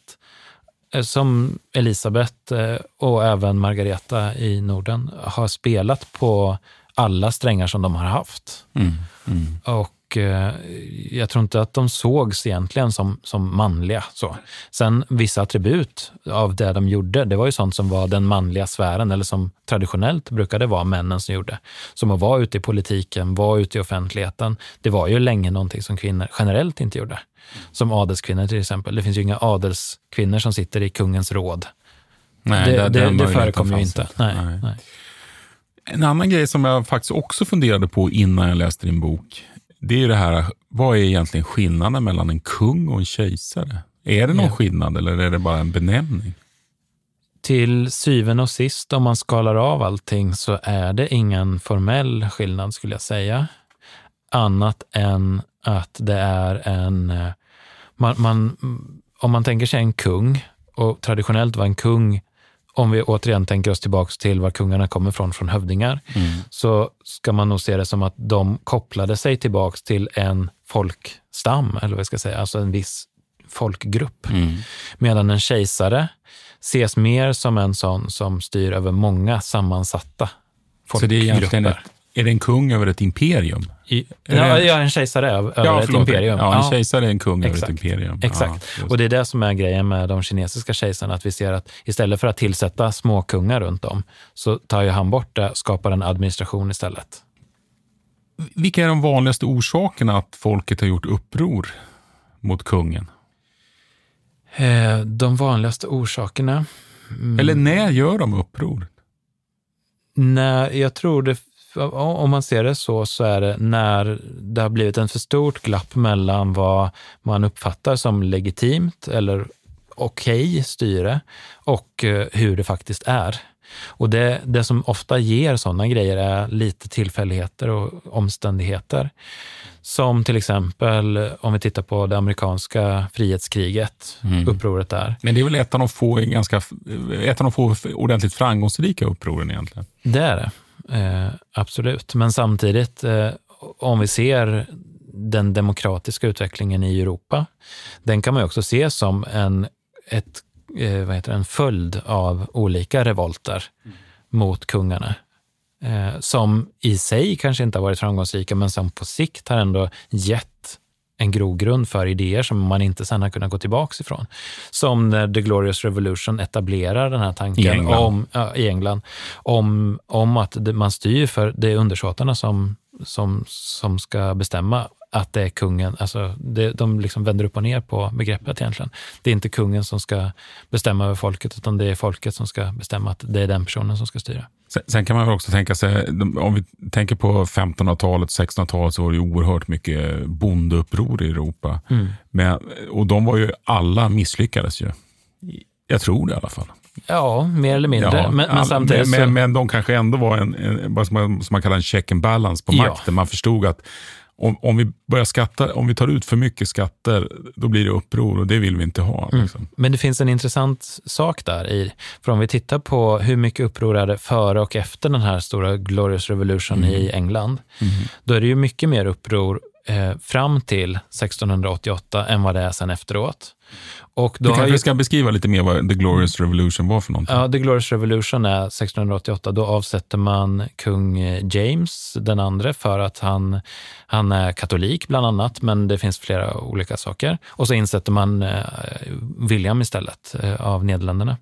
som Elisabeth och även Margareta i Norden har spelat på alla strängar som de har haft. Mm. Mm. Och jag tror inte att de sågs egentligen som, som manliga. Så. Sen vissa attribut av det de gjorde, det var ju sånt som var den manliga sfären, eller som traditionellt brukade vara männen som gjorde. Som att vara ute i politiken, vara ute i offentligheten. Det var ju länge någonting som kvinnor generellt inte gjorde. Som adelskvinnor till exempel. Det finns ju inga adelskvinnor som sitter i kungens råd. Nej, det, det, det, det förekommer ju inte. inte. Nej, nej. Nej. En annan grej som jag faktiskt också funderade på innan jag läste din bok, det är ju det här, vad är egentligen skillnaden mellan en kung och en kejsare? Är det någon ja. skillnad eller är det bara en benämning? Till syvende och sist, om man skalar av allting, så är det ingen formell skillnad skulle jag säga. Annat än att det är en... Man, man, om man tänker sig en kung, och traditionellt var en kung, om vi återigen tänker oss tillbaka till var kungarna kommer från, från hövdingar, mm. så ska man nog se det som att de kopplade sig tillbaka till en folkstam, eller vad jag ska säga, alltså en viss folkgrupp. Mm. Medan en kejsare ses mer som en sån som styr över många sammansatta folkgrupper. Så det är egentligen ett, är det en kung över ett imperium? I, ja, ja, en kejsare över ja, ett förlåt, imperium. Ja, en ja. kejsare är en kung Exakt. över ett imperium. Exakt. Ja, och det är det som är grejen med de kinesiska kejsarna, att vi ser att istället för att tillsätta små kungar runt om, så tar ju han bort det, skapar en administration istället. Vilka är de vanligaste orsakerna att folket har gjort uppror mot kungen? Eh, de vanligaste orsakerna... Mm. Eller när gör de uppror? Nej, jag tror det... Om man ser det så, så är det när det har blivit en för stort glapp mellan vad man uppfattar som legitimt eller okej styre och hur det faktiskt är. Och det, det som ofta ger sådana grejer är lite tillfälligheter och omständigheter. Som till exempel om vi tittar på det amerikanska frihetskriget, mm. upproret där. Men det är väl ett av de få, ganska, ett av de få ordentligt framgångsrika upproren egentligen? Det är det. Eh, absolut. Men samtidigt, eh, om vi ser den demokratiska utvecklingen i Europa, den kan man ju också se som en, ett, eh, vad heter det, en följd av olika revolter mm. mot kungarna. Eh, som i sig kanske inte har varit framgångsrika, men som på sikt har ändå gett en grogrund för idéer som man inte sen har kunnat gå tillbaka ifrån. Som när The Glorious Revolution etablerar den här tanken I England, om, ja, i England, om, om att det, man styr för det är undersåtarna som, som, som ska bestämma att det är kungen, alltså det, de liksom vänder upp och ner på begreppet egentligen. Det är inte kungen som ska bestämma över folket, utan det är folket som ska bestämma att det är den personen som ska styra. Sen, sen kan man väl också tänka sig, om vi tänker på femtonhundratalet, sextonhundratalet, så var det ju oerhört mycket bondeuppror i Europa. Mm. Men, och de var ju, alla misslyckades ju. Jag tror det i alla fall. Ja, mer eller mindre. Ja, men, men, samtidigt men, så... men de kanske ändå var en, en vad man, som man kallar en check and balance på makten. Ja. Man förstod att om, om vi börjar skatta, om vi tar ut för mycket skatter, då blir det uppror och det vill vi inte ha. Liksom. Mm. Men det finns en intressant sak där i, för om vi tittar på hur mycket uppror är det före och efter den här stora Glorious Revolution mm. i England, mm. då är det ju mycket mer uppror eh, fram till sextonhundraåttioåtta än vad det är sen efteråt. Och då du kanske ju... ska beskriva lite mer vad The Glorious Revolution var för någonting. Ja, The Glorious Revolution är sextonhundraåttioåtta. Då avsätter man kung James den andre för att han, han är katolik bland annat, men det finns flera olika saker. Och så insätter man eh, William istället eh, av Nederländerna.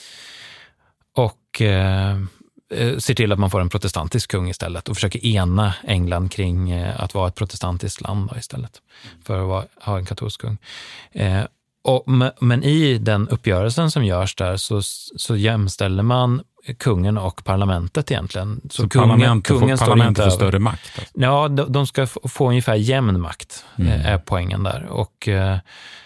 Och eh, ser till att man får en protestantisk kung istället och försöker ena England kring eh, att vara ett protestantiskt land då, istället för att vara, ha en katolsk kung. Eh, Och, men i den uppgörelsen som görs där så, så jämställer man kungen och parlamentet egentligen. Så, så kungen, parlamentet, kungen får, står parlamentet inte får större makt? Alltså. Ja, de, de ska få, få ungefär jämn makt, mm. är poängen där. Och eh,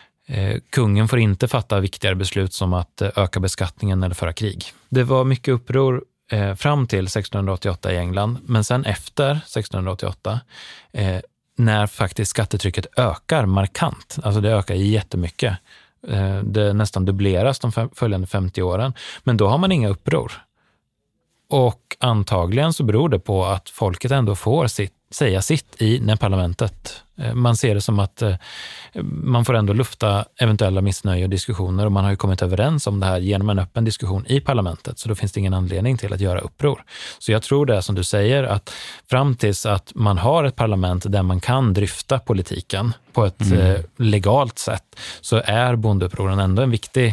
kungen får inte fatta viktigare beslut som att öka beskattningen eller föra krig. Det var mycket uppror eh, fram till sextonhundraåttioåtta i England, men sen efter sextonhundraåttioåtta eh, när faktiskt skattetrycket ökar markant. Alltså det ökar jättemycket. Det nästan dubbleras de följande femtio åren. Men då har man inga uppror. Och antagligen så beror det på att folket ändå får sitt, säga sitt i när parlamentet. Man ser det som att man får ändå lufta eventuella missnöje och diskussioner, och man har ju kommit överens om det här genom en öppen diskussion i parlamentet, så då finns det ingen anledning till att göra uppror. Så jag tror det är som du säger, att fram tills att man har ett parlament där man kan dryfta politiken på ett mm. legalt sätt, så är bondeupproren ändå en viktig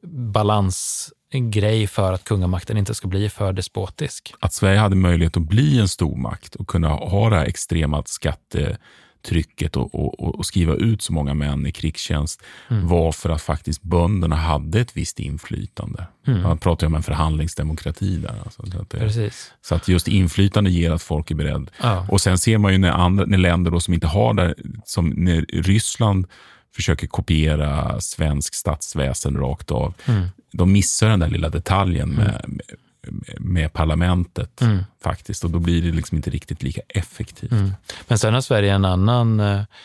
balans en grej för att kungamakten inte ska bli för despotisk. Att Sverige hade möjlighet att bli en stormakt och kunna ha det här extrema skattetrycket och, och, och skriva ut så många män i krigstjänst mm. var för att faktiskt bönderna hade ett visst inflytande. Mm. Man pratar ju om en förhandlingsdemokrati där. Alltså, så, att det, Precis. så att just inflytande ger att folk är beredd. Ja. Och sen ser man ju när, andra, när länder då som inte har det, som när Ryssland försöker kopiera svensk statsväsen rakt av. Mm. De missar den där lilla detaljen med, mm. med, med parlamentet mm. faktiskt. Och då blir det liksom inte riktigt lika effektivt. Mm. Men sen har Sverige en annan,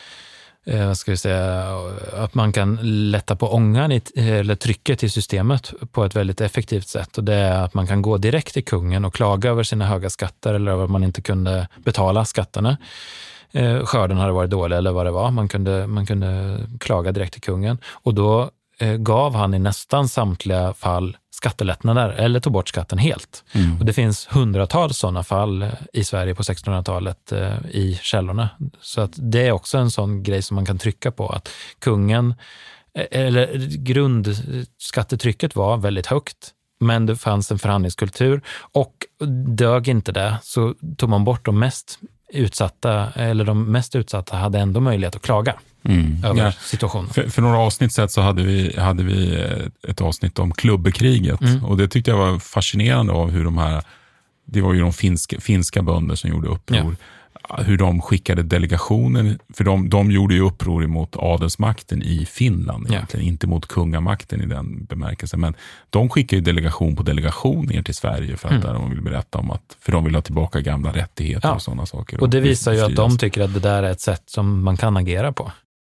eh, vad ska vi säga, att man kan lätta på ångan i, eller trycket i systemet på ett väldigt effektivt sätt. Och det är att man kan gå direkt till kungen och klaga över sina höga skatter eller över att man inte kunde betala skatterna. Skörden hade varit dålig eller vad det var. Man kunde, man kunde klaga direkt till kungen. Och då eh, gav han i nästan samtliga fall skattelättnader eller tog bort skatten helt. Mm. Och det finns hundratals sådana fall i Sverige på sextonhundratalet eh, i källorna. Så att det är också en sån grej som man kan trycka på. Att kungen, eller grundskattetrycket var väldigt högt. Men det fanns en förhandlingskultur. Och dög inte det, så tog man bort de mest utsatta, eller de mest utsatta hade ändå möjlighet att klaga mm. över ja. situationen. För, för några avsnitt sedan så hade vi, hade vi ett avsnitt om klubbekriget mm. och det tyckte jag var fascinerande av hur de här, det var ju de finska, finska bönder som gjorde uppror. Ja. Hur de skickade delegationer, för de, de gjorde ju uppror mot adelsmakten i Finland egentligen, ja. inte mot kungamakten i den bemärkelsen, men de skickade ju delegation på delegation ner till Sverige för att mm. där de vill berätta om att, för de vill ha tillbaka gamla rättigheter ja. och sådana saker. Och det och visar ju att de tycker att det där är ett sätt som man kan agera på.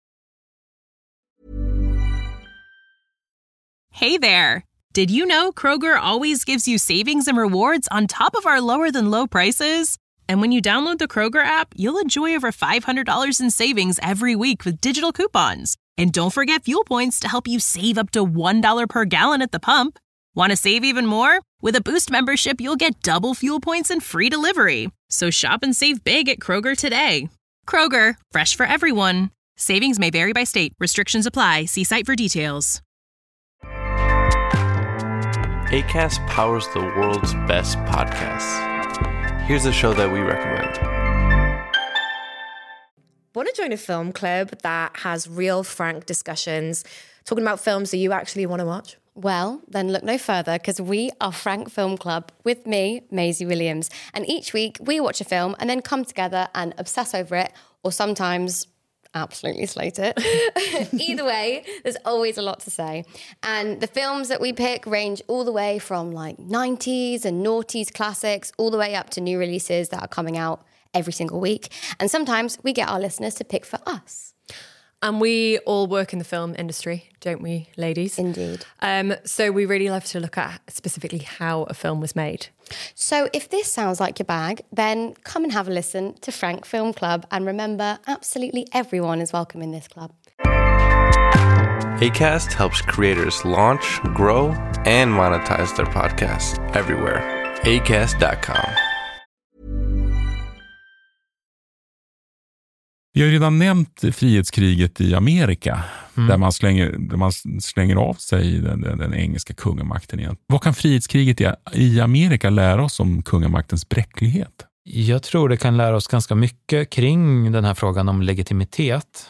Hey there! Did you know Kroger always gives you savings and rewards on top of our lower than low prices? And when you download the Kroger app, you'll enjoy over five hundred dollars in savings every week with digital coupons. And don't forget fuel points to help you save up to one dollar per gallon at the pump. Want to save even more? With a Boost membership, you'll get double fuel points and free delivery. So shop and save big at Kroger today. Kroger, fresh for everyone. Savings may vary by state. Restrictions apply. See site for details. Acast powers the world's best podcasts. Here's a show that we recommend. Want to join a film club that has real, frank discussions, talking about films that you actually want to watch? Well, then look no further, because we are Frank Film Club with me, Maisie Williams. And each week we watch a film and then come together and obsess over it, or sometimes absolutely slate it. Either way, there's always a lot to say. And the films that we pick range all the way from like nineties and noughties classics, all the way up to new releases that are coming out every single week. And sometimes we get our listeners to pick for us. And we all work in the film industry, don't we, ladies? Indeed. Um, so we really love to look at specifically how a film was made. So if this sounds like your bag, then come and have a listen to Frank Film Club. And remember, absolutely everyone is welcome in this club. Acast helps creators launch, grow, and monetize their podcasts everywhere. acast dot com. Vi har redan nämnt frihetskriget i Amerika, mm. där, man slänger, där man slänger av sig den, den, den engelska kungamakten igen. Vad kan frihetskriget i, i Amerika lära oss om kungamaktens bräcklighet? Jag tror det kan lära oss ganska mycket kring den här frågan om legitimitet.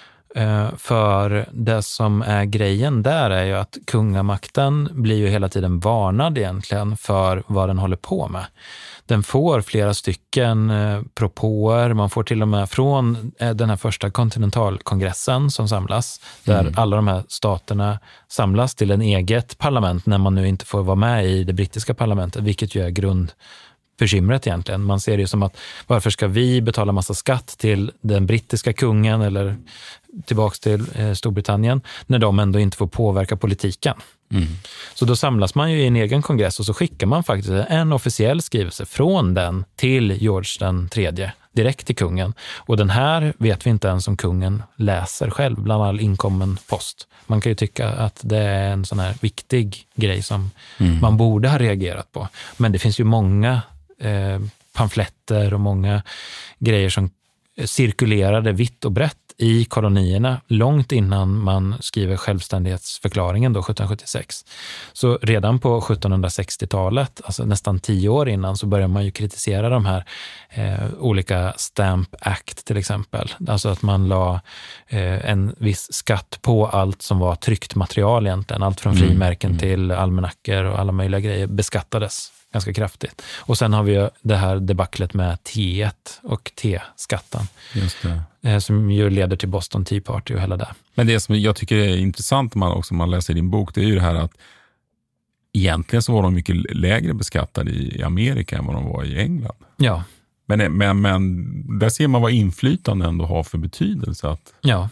För det som är grejen där är ju att kungamakten blir ju hela tiden varnad egentligen för vad den håller på med. Den får flera stycken propåer, man får till och med från den här första kontinentalkongressen som samlas, där mm. alla de här staterna samlas till en eget parlament när man nu inte får vara med i det brittiska parlamentet, vilket ju är grund bekymret egentligen. Man ser det ju som att varför ska vi betala massa skatt till den brittiska kungen eller tillbaks till eh, Storbritannien när de ändå inte får påverka politiken. Mm. Så då samlas man ju i en egen kongress och så skickar man faktiskt en officiell skrivelse från den till George den tredje direkt till kungen. Och den här vet vi inte ens om kungen läser själv bland all inkommen post. Man kan ju tycka att det är en sån här viktig grej som mm. man borde ha reagerat på. Men det finns ju många eh, pamfletter och många grejer som cirkulerade vitt och brett i kolonierna långt innan man skriver självständighetsförklaringen då sjuttonhundrasjuttiosex. Så redan på sjuttonhundrasextiotalet, alltså nästan tio år innan, så börjar man ju kritisera de här eh, olika Stamp Act till exempel. Alltså att man la eh, en viss skatt på allt som var tryckt material egentligen. Allt från frimärken mm. till almanackor och alla möjliga grejer beskattades ganska kraftigt. Och sen har vi ju det här debaclet med T ett och T-skatten. Just det. Som ju leder till Boston Tea Party och hela det. Men det som jag tycker är intressant man också man läser i din bok, det är ju det här att egentligen så var de mycket lägre beskattade i Amerika än vad de var i England. Ja. Men, men, men där ser man vad inflytande ändå har för betydelse. Att... Ja.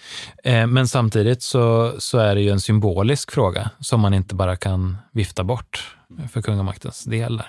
Men samtidigt så, så är det ju en symbolisk fråga som man inte bara kan vifta bort för kungamaktens del.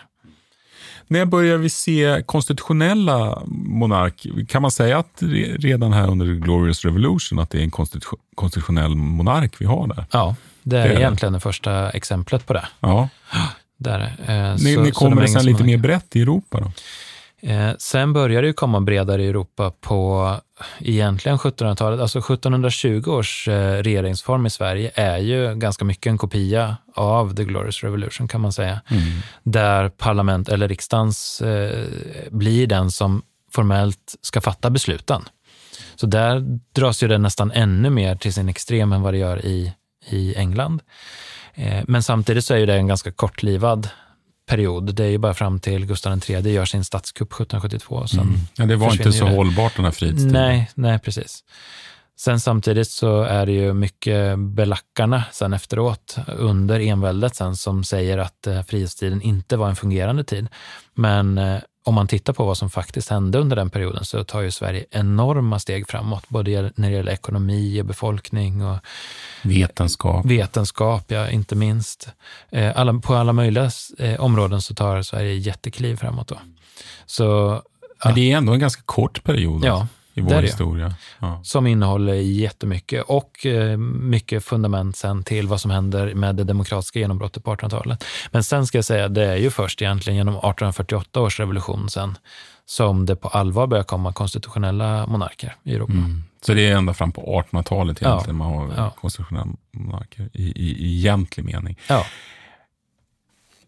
När börjar vi se konstitutionella monark? Kan man säga att redan här under Glorious Revolution att det är en konstitu- konstitutionell monark vi har där? Ja, det är, det är egentligen det första exemplet på det. Ja. Där, eh, ni, så, ni kommer det sen lite monark. mer brett i Europa då? Eh, sen börjar det ju komma bredare i Europa på egentligen sjuttonhundratalet. Alltså sjuttonhundratjugo års eh, regeringsform i Sverige är ju ganska mycket en kopia av The Glorious Revolution kan man säga. Mm. Där parlament eller riksdagens eh, blir den som formellt ska fatta besluten. Så där dras ju det nästan ännu mer till sin extrem än vad det gör i, i England. Eh, men samtidigt så är ju det en ganska kortlivad period. Det är ju bara fram till Gustav den tredje gör sin statskupp sjuttonhundrasjuttiotvå. Sen mm. Ja, det var inte så det. hållbart den här frihetstiden. Nej, nej, precis. Sen samtidigt så är det ju mycket belackarna sen efteråt under enväldet sen som säger att eh, frihetstiden inte var en fungerande tid. Men eh, om man tittar på vad som faktiskt hände under den perioden så tar ju Sverige enorma steg framåt. Både när det gäller ekonomi och befolkning och vetenskap. Vetenskap, ja, inte minst. Eh, alla, på alla möjliga eh, områden så tar Sverige jättekliv framåt då. Så, Men det är ändå en ganska kort period. Ja. I vår historia. Ja. Som innehåller jättemycket och eh, mycket fundament sen till vad som händer med det demokratiska genombrottet på artonhundratalet. Men sen ska jag säga, det är ju först egentligen genom artonhundrafyrtioåtta års revolution sen som det på allvar börjar komma konstitutionella monarker i Europa. Mm. Så det är ända fram på artonhundratalet egentligen ja. man har ja. konstitutionella monarker i, i, i egentlig mening. Ja.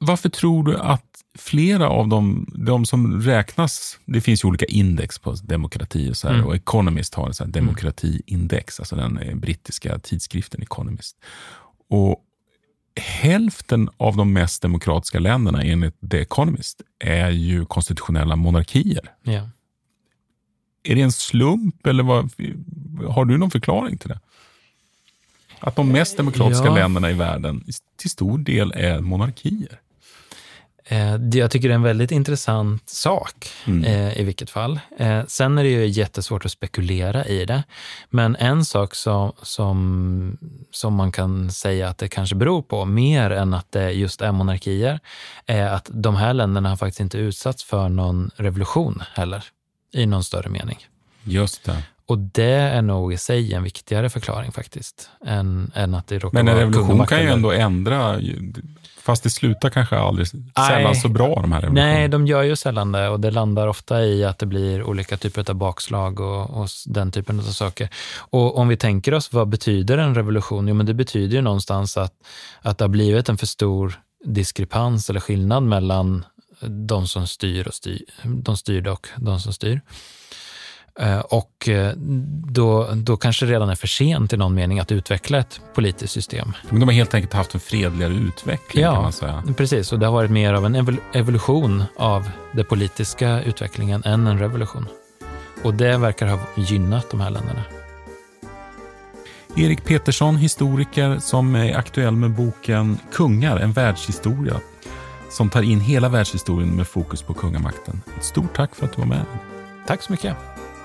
Varför tror du att flera av dem, de som räknas, det finns ju olika index på demokrati och så här, mm. och Economist har en sån här demokratiindex, alltså den brittiska tidskriften Economist. Och hälften av de mest demokratiska länderna enligt The Economist är ju konstitutionella monarkier. Ja. Är det en slump eller vad, har du någon förklaring till det? Att de mest demokratiska ja. länderna i världen till stor del är monarkier. Jag tycker det är en väldigt intressant sak mm. eh, i vilket fall. Eh, sen är det ju jättesvårt att spekulera i det. Men en sak som, som, som man kan säga att det kanske beror på, mer än att det just är monarkier, är att de här länderna har faktiskt inte utsatts för någon revolution heller, i någon större mening. Just det. Och det är nog i sig en viktigare förklaring faktiskt, än, än att det råkar Men en vara revolution kan ju ändå ändra... Fast det slutar kanske aldrig sällan Nej. så bra, de här revolutionerna. Nej, de gör ju sällan det, och det landar ofta i att det blir olika typer av bakslag och, och den typen av saker. Och om vi tänker oss, vad betyder en revolution? Jo, men det betyder ju någonstans att, att det har blivit en för stor diskrepans eller skillnad mellan de som styr och styr, de styrde och de som styr. Och då, då kanske det redan är för sent i någon mening att utveckla ett politiskt system. Men de har helt enkelt haft en fredligare utveckling, ja, kan man säga. Precis, och det har varit mer av en evolution av den politiska utvecklingen än en revolution. Och det verkar ha gynnat de här länderna. Erik Petersson, historiker som är aktuell med boken Kungar, en världshistoria, som tar in hela världshistorien med fokus på kungamakten. Ett stort tack för att du var med. Tack så mycket.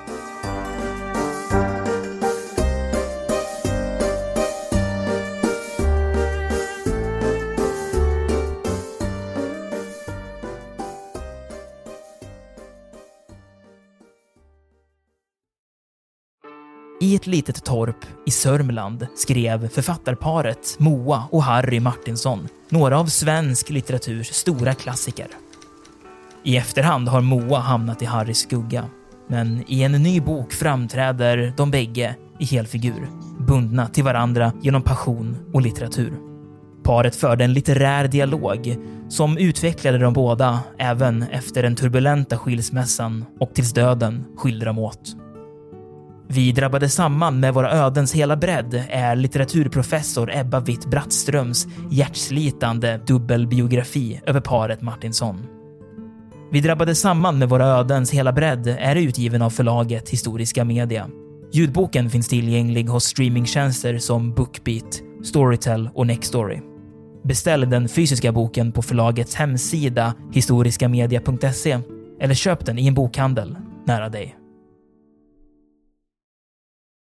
I ett litet torp i Sörmland skrev författarparet Moa och Harry Martinsson några av svensk litteraturs stora klassiker. I efterhand har Moa hamnat i Harrys skugga, men i en ny bok framträder de bägge i helfigur, bundna till varandra genom passion och litteratur. Paret förde en litterär dialog som utvecklade de båda även efter den turbulenta skilsmässan och tills döden skilde dem åt. Vi drabbade samman med våra ödens hela bredd är litteraturprofessor Ebba Witt-Brattströms hjärtslitande dubbelbiografi över paret Martinsson. Vi drabbade samman med våra ödens hela bredd är utgiven av förlaget Historiska Media. Ljudboken finns tillgänglig hos streamingtjänster som Bookbeat, Storytel och Nextory. Beställ den fysiska boken på förlagets hemsida historiskamedia punkt se eller köp den i en bokhandel nära dig.